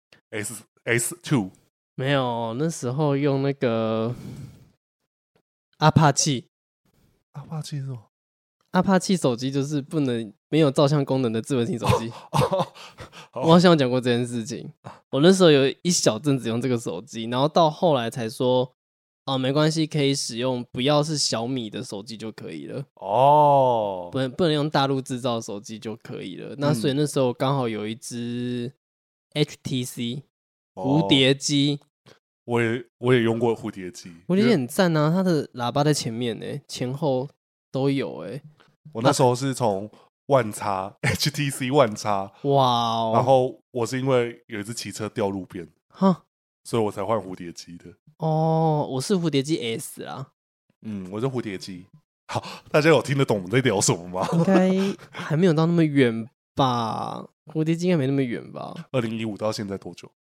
A: ？S2
B: 没有，那时候用那个阿帕奇。
A: 阿帕奇是什么？
B: 阿帕奇手机就是没有照相功能的智慧型手机。我好像有讲过这件事情。我那时候有一小阵子用这个手机，然后到后来才说没关系，可以使用不要是小米的手机就可以了。不能用大陆制造的手机就可以了。那所以那时候刚好有一只 HTC 蝴蝶机。
A: 我也用过蝴蝶机，
B: 蝴蝶机很赞啊，它的喇叭在前面前后都有
A: 我那时候是从万叉 HTC 万叉，
B: 哇
A: 然后我是因为有一次骑车掉路边，所以我才换蝴蝶机的。
B: 我是蝴蝶机 S 啦。
A: 我是蝴蝶机。好，大家有听得懂我们在聊什么吗？
B: 应该还没有到那么远吧？蝴蝶机应该没那么远吧
A: ？2015到现在多久？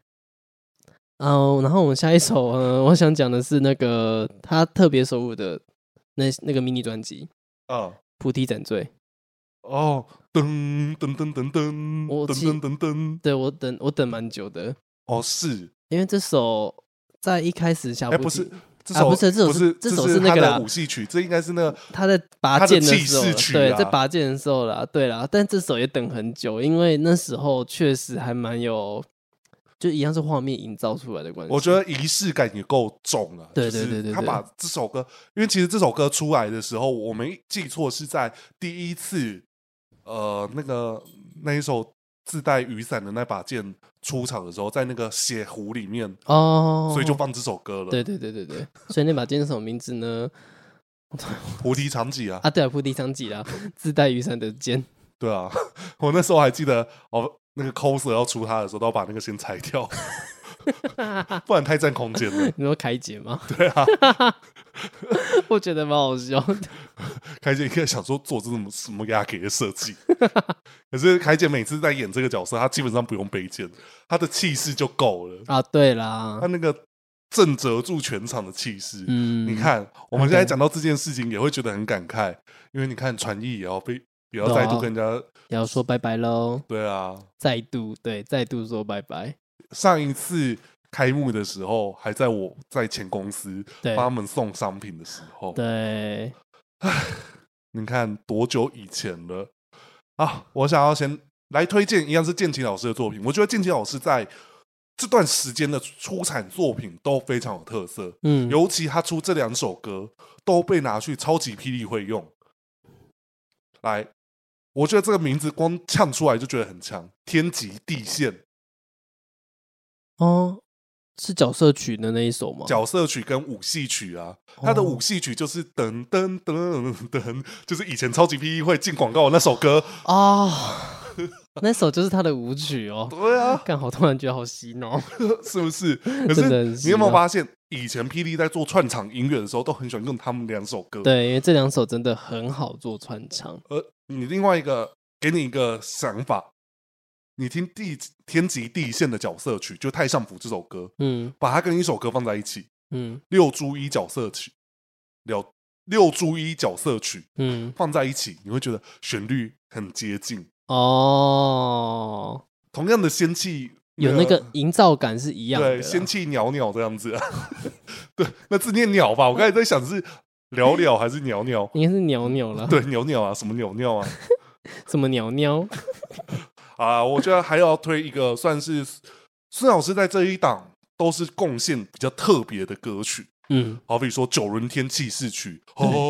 B: 然后我们下一首我想讲的是那个他特别收录的那个迷你专辑菩提斩罪。
A: 噔噔噔噔噔，噔噔噔，
B: 对，我等蛮久的。
A: 是
B: 因为这首在一开始下
A: 不是这
B: 首是那个啦
A: 武戏曲，这应该是那个
B: 他在拔剑的时候，
A: 对，
B: 在拔剑的时候啦，对啦。但这首也等很久，因为那时候确实还蛮有。就一样是画面营造出来的关系，
A: 我觉得仪式感也够重了。
B: 对，
A: 他把这首歌，因为其实这首歌出来的时候，我没记错是在第一次，那一首自带雨伞的那把剑出场的时候，在那个血湖里面所以就放这首歌了。
B: 对，所以那把剑是什么名字呢？
A: 菩提长戟啊！
B: 对啊，菩提长戟啦，自带雨伞的剑。
A: 对啊，我那时候还记得那个 coser 要出他的时候，都要把那个先裁掉。 不然太占空间了。
B: 你说凯姐吗？
A: 对啊，
B: 我觉得蛮好笑的。
A: 凯姐应该想说做这种什么压给的设计，可是凯姐每次在演这个角色，她基本上不用背肩，她的气势就够了
B: 啊。对啦，
A: 她那个震慑住全场的气势。你看我们现在讲到这件事情，也会觉得很感慨，因为你看传艺也要再度跟人家
B: 也要说拜拜喽。
A: 对啊，
B: 再度说拜拜。
A: 上一次开幕的时候，还在我在前公司帮他们送商品的时候，
B: 对，
A: 你看多久以前了啊！我想要先来推荐，一样是建奇老师的作品。我觉得建奇老师在这段时间的出产作品都非常有特色，尤其他出这2首歌都被拿去超级霹雳会用。来，我觉得这个名字光唱出来就觉得很强，天极地线。
B: 哦，是角色曲的那一首吗？
A: 角色曲跟舞戏曲啊，他的舞戏曲就是噔噔噔噔，就是以前超级霹雳会进广告的那首歌
B: 哦，那首就是他的舞曲哦。
A: 对啊，
B: 刚好突然觉得好洗脑，
A: 是不是？可是你有没有发现，以前霹雳在做串场音乐的时候，都很喜欢用他们2首歌？
B: 对，因为这2首真的很好做串场。
A: 你另外一个，给你一个想法。你听天极地线的角色曲，就《太上府》这首歌，把它跟一首歌放在一起，六珠一角色曲，放在一起，你会觉得旋律很接近
B: 哦。
A: 同样的仙气，
B: 有那个营造感是一样的，
A: 对，仙气袅袅这样子啊。对，那字念鸟吧？我刚才在想是袅袅还是袅袅？
B: 应该是袅袅啦。
A: 对，袅袅啊，什么袅袅啊？
B: 什么袅袅？
A: 啊，我觉得还要推一个，算是孙老师在这一档都是贡献比较特别的歌曲。好比说《九轮天气势曲》，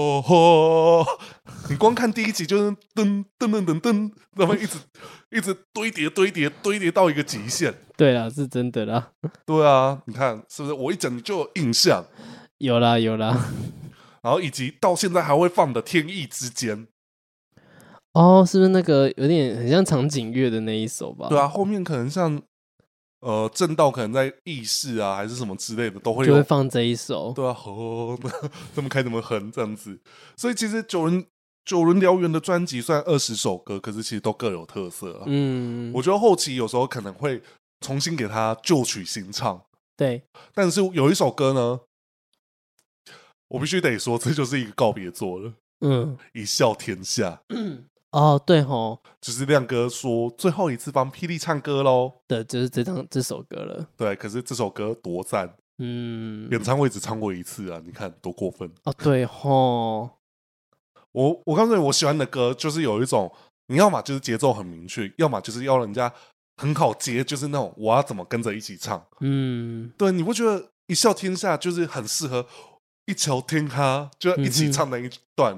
A: 你光看第1集就是噔噔噔噔噔，然后一直堆叠到一个极限。
B: 对啦，是真的啦。
A: 对啊，你看是不是？我一讲你就有印象。
B: 有啦。
A: 然后以及到现在还会放的《天意之间》。
B: 哦，是不是那个有点很像长颈乐的那一首吧？
A: 对啊，后面可能像正道可能在议事啊，还是什么之类的，都会
B: 就会放这一首。
A: 对啊，这么开怎么哼这样子。所以其实九轮燎原的专辑虽然20首歌，可是其实都各有特色啊。我觉得后期有时候可能会重新给他旧曲新唱。
B: 对，
A: 但是有一首歌呢，我必须得说，这就是一个告别作了。一笑天下。
B: 哦，对吼，
A: 就是亮哥说最后一次帮霹雳唱歌喽。
B: 对，就是这首歌了。
A: 对，可是这首歌多赞，演唱会只唱过1次啊，你看多过分
B: 哦。对吼，
A: 我告诉你，我喜欢的歌就是有一种，你要么就是节奏很明确，要么就是要人家很好接，就是那种我要怎么跟着一起唱。对，你不觉得一笑天下就是很适合一桥天哈，就要一起唱那一段，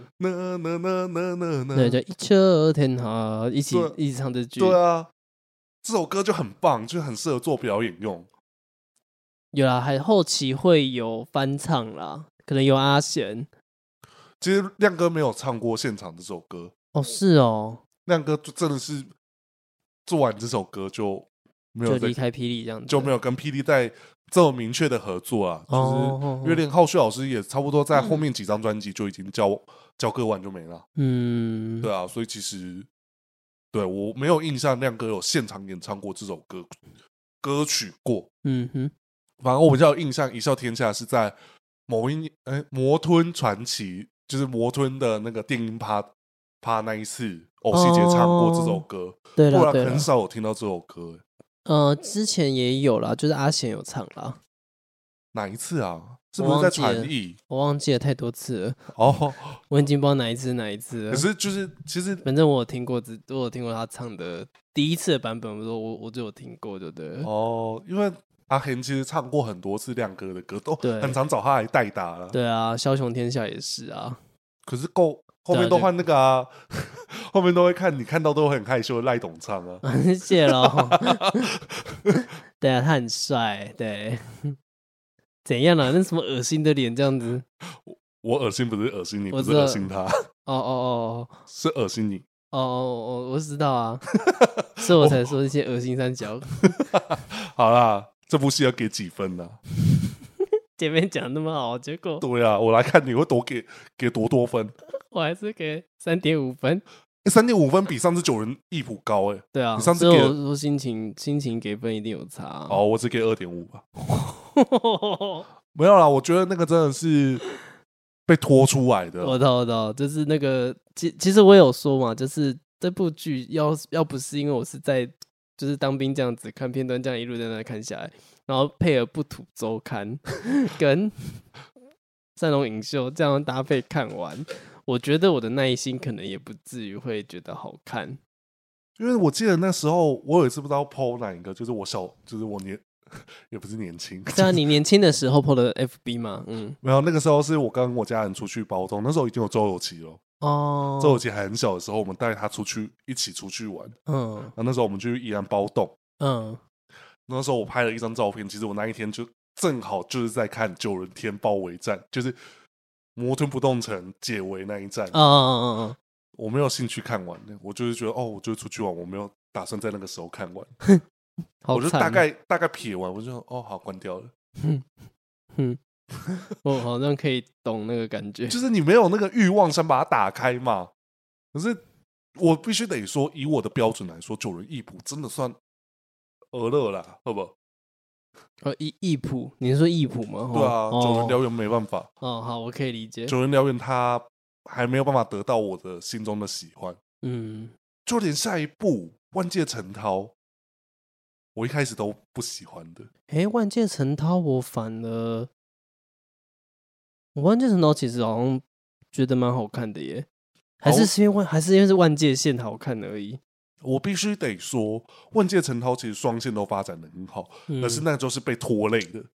B: 对，就一桥天哈，一起唱这句。
A: 对啊，这首歌就很棒，就很适合做表演用。
B: 有啦，还后期会有翻唱啦，可能有阿贤。
A: 其实亮哥没有唱过现场这首歌。
B: 哦，是哦，
A: 亮哥真的是做完这首歌就没有
B: 就离开霹雳这样子，
A: 就没有跟霹雳在这么明确的合作啊。就是因为连浩旭老师也差不多在后面几张专辑就已经交歌完就没了。对啊，所以其实对我没有印象亮哥有现场演唱过这首歌曲过。反正我比较有印象，一笑天下是在某一年魔吞传奇，就是魔吞的那个电音趴那一次，偶戏姐唱过这首歌。
B: 对了，
A: 不然很少有听到这首歌。
B: 之前也有啦，就是阿贤有唱啦。
A: 哪一次啊？是不是在传艺？
B: 我忘记了太多次了。我已经不知道哪一次了。
A: 可是就是其实，
B: 反正我有听过他唱的第一次的版本，我就有听过，对不对？
A: 因为阿贤其实唱过很多次亮哥的歌，都很常找他来代打了。
B: 对啊，枭雄天下也是啊。
A: 可是后面都换那个啊，后面都会你看到都会很害羞的赖董唱啊。
B: 谢喽。对啊，他很帅。对，怎样啊？那什么恶心的脸这样子？
A: 我恶心不是恶心你，不是恶心他。是恶心你。
B: 我知道啊，所以我才说一些恶心三角。
A: 好啦， 这部戏要给几分呢？
B: 前面讲那么好，结果
A: 对啊，我来看你会给多分？
B: 我还是给3.5分。
A: 3.5分比上次9人一谱高哎。
B: 对啊，
A: 你上次给
B: 我说心情给分一定有差。
A: 哦，我只给2.5吧。没有啦，我觉得那个真的是被拖出来的。
B: 我知道，就是那个其实我有说嘛，就是这部剧要不是因为我是在就是当兵这样子看片段，这样一路在那看下来，然后配合不土周刊跟善龙影秀这样搭配看完，我觉得我的耐心可能也不至于会觉得好看。
A: 因为我记得那时候我有一次不知道 PO 哪一个，就是我也不是年轻，
B: 对啊，你年轻的时候 PO 的 FB 嘛，
A: 没有，那个时候是我跟我家人出去包栋，那时候已经有周有琪了。哦，周有琪还很小的时候，我们带他一起出去玩。那时候我们去宜兰包栋。那时候我拍了一张照片，其实我那一天就正好就是在看9人天包围战，就是摩吞不动城解围那一战。我没有兴趣看完的，我就是觉得我就是出去玩，我没有打算在那个时候看完。我就大概瞥完，我就好关掉了。
B: 我好像可以懂那个感觉，
A: 就是你没有那个欲望想把它打开嘛。可是我必须得说，以我的标准来说，9人一谱真的算俄乐啦，好不好？
B: 一谱，你是说一谱吗？
A: 对啊，9人燎原没办法。
B: 好，我可以理解。
A: 9人燎原他还没有办法得到我的心中的喜欢。就连下一部万界成涛，我一开始都不喜欢的。
B: 万界成涛我万界成涛其实好像觉得蛮好看的耶，还是因为是万界线好看而已。
A: 我必须得说，万界成涛其实双线都发展的很好，可是那就是被拖累的。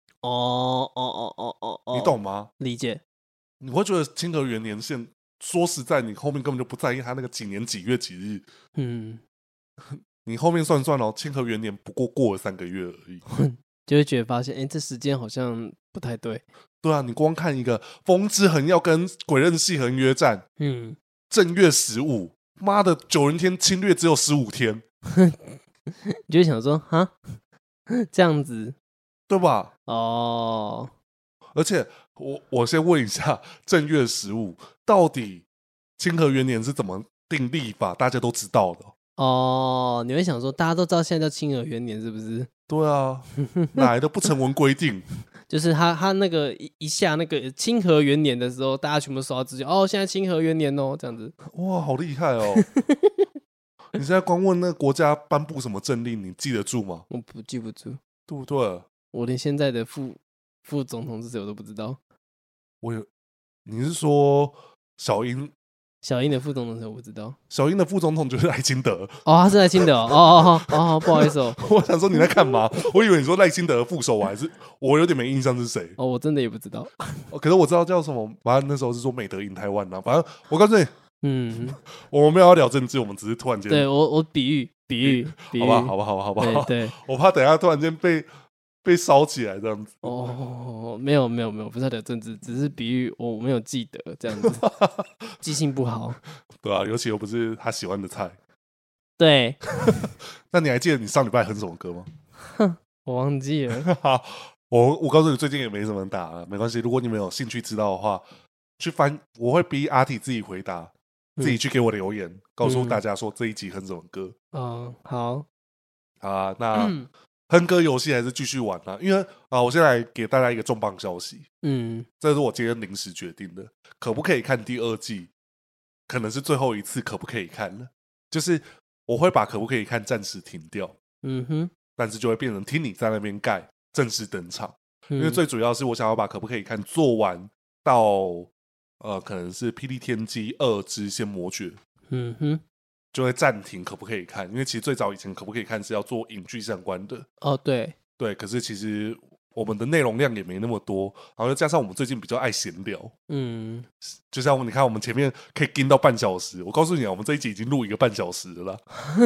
A: 你懂吗？
B: 理解。
A: 你会觉得清河元年线，说实在，你后面根本就不在意他那个几年几月几日。你后面算清河元年不过了3个月而已，
B: 就会觉得发现，这时间好像不太对。
A: 对啊，你光看一个风之痕要跟鬼刃细痕约战，正月15，妈的9人天侵略只有15天，
B: 你就想说这样子
A: 对吧？而且我先问一下，正月15到底清河元年是怎么定历法？大家都知道的。
B: 你会想说，大家都知道现在叫清河元年是不是？
A: 对啊，哪来的不成文规定？
B: 就是他那个一下那个清河元年的时候，大家全部收到资讯，现在清河元年哦，这样子。
A: 哇，好厉害哦！你现在光问那个国家颁布什么政令，你记得住吗？
B: 我记不住，
A: 对不对？
B: 我连现在的副总统是谁我都不知道。
A: 你是说小英
B: 的副总统是谁我不知道。
A: 小英的副总统就是赖清德。
B: 他是赖清德不好意思
A: 我想说你在干嘛？我以为你说赖清德的副手，我有点没印象是谁。
B: 我真的也不知道。
A: 可是我知道叫什么，反正那时候是说美德赢台湾啊。反正我告诉你，我们没有要聊政治，我们只是突然间
B: 对我比喻，
A: 好吧，
B: 对，
A: 我怕等一下突然间被烧起来这样子。
B: 没有，不是在聊政治，只是比喻，我没有记得这样子，记性不好。
A: 对啊，尤其又不是他喜欢的菜。
B: 对。
A: 那你还记得你上礼拜哼什么歌吗？
B: 我忘记了。
A: 我告诉你，最近也没什么人打了，没关系。如果你们有兴趣知道的话，去翻，我会逼阿体自己回答，自己去给我留言，告诉大家说这一集哼什么歌。
B: 好
A: 啊，那哼歌游戏还是继续玩啊，因为我先来给大家一个重磅消息。这是我今天临时决定的，可不可以看第2季？可能是最后一次可不可以看了，就是我会把可不可以看暂时停掉。但是就会变成听你在那边盖正式登场。因为最主要是我想要把可不可以看做完到可能是霹雳天机2之仙魔诀。就会暂停可不可以看，因为其实最早以前可不可以看是要做影剧相关的。对，可是其实我们的内容量也没那么多，然后又加上我们最近比较爱闲聊。就像你看我们前面可以跟到半小时，我告诉你我们这一集已经录1个半小时了啦。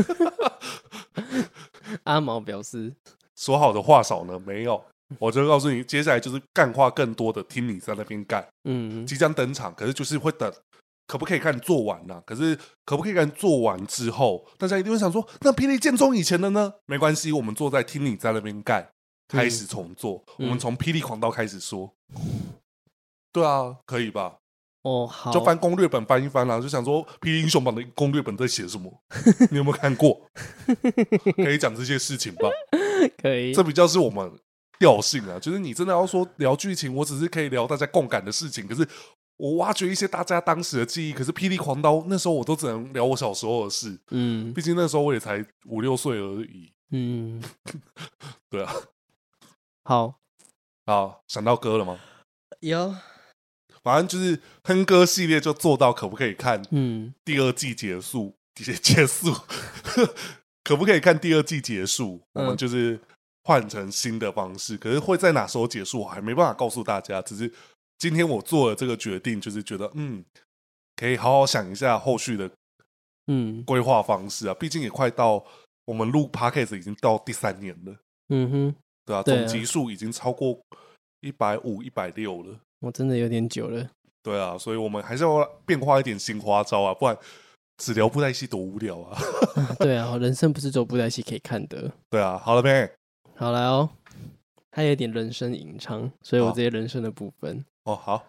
B: 阿毛表示
A: 说好的话少呢？没有，我就告诉你，接下来就是干话更多的，听你在那边干。即将登场，可是就是会等可不可以看做完啦？可是可不可以看做完之后，大家一定会想说，那霹雳剑宗以前的呢？没关系，我们坐在听你在那边干， 开始重做，我们从霹雳狂刀开始说。对啊，可以吧？
B: 哦，好，
A: 就翻攻略本翻一翻啦，就想说霹雳英雄榜的攻略本在写什么？你有没有看过？可以讲这些事情吧？
B: 可以，
A: 这比较是我们调性啊，就是你真的要说聊剧情，我只是可以聊大家共感的事情，可是我挖掘一些大家当时的记忆。可是霹雳狂刀那时候我都只能聊我小时候的事，毕竟那时候我也才5、6岁而已。对啊。
B: 好，
A: 想到歌了吗？
B: 有。
A: 反正就是哼歌系列就做到可不可以看第2季结束可不可以看第2季结束，我们就是换成新的方式，可是会在哪时候结束我还没办法告诉大家，只是今天我做了这个决定，就是觉得可以好好想一下后续的规划方式啊，毕竟也快到我们录 Podcast 已经到第3年了，对啊，总集数已经超过150、160了，
B: 我真的有点久了。
A: 对啊，所以我们还是要变化一点新花招啊，不然只聊布袋戏多无聊啊！
B: 对啊，人生不是只有布袋戏可以看的。
A: 对啊，好了没？
B: 好来哦，还有一点人生吟唱，所以我这些人生的部分。
A: 哦，好。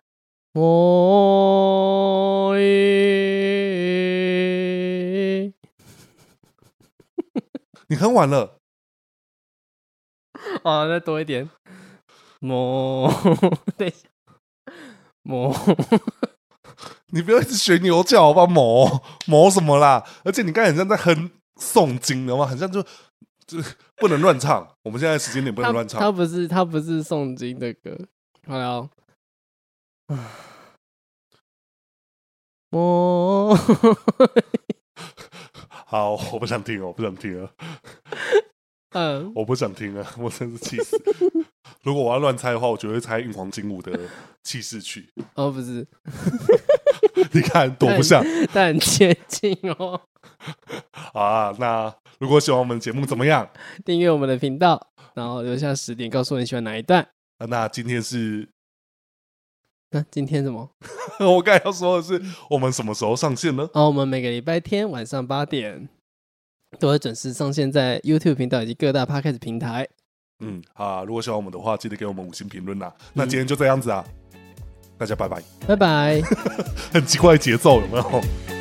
A: 你哼完了。
B: 哦，再多一点。等一下。
A: 你不要一直学牛叫好吧？某什么啦？而且你刚才很像在哼诵经的嘛，很像就不能乱唱。我们现在时间点不能乱唱。
B: 他不是诵经的歌。好了，
A: 好，我不想听了，我不想听了。我不想听了，我真是气死。如果我要乱猜的话，我就会猜《玉皇金舞》的气势曲。
B: 哦，不是。
A: 你看多不像，
B: 但很接近哦。
A: 好啊，那如果喜欢我们的节目怎么样？
B: 订阅我们的频道，然后留下10点，告诉我你喜欢哪一段。
A: 那今天是？
B: 今天什么？
A: 我刚才要说的是，我们什么时候上线呢？
B: 我们每个礼拜天晚上8点都会准时上线在 YouTube 频道以及各大 Podcast 平台。
A: 如果喜欢我们的话，记得给我们5星评论啦。那今天就这样子啊，大家拜拜，
B: 拜拜。
A: 很奇怪的节奏有没有？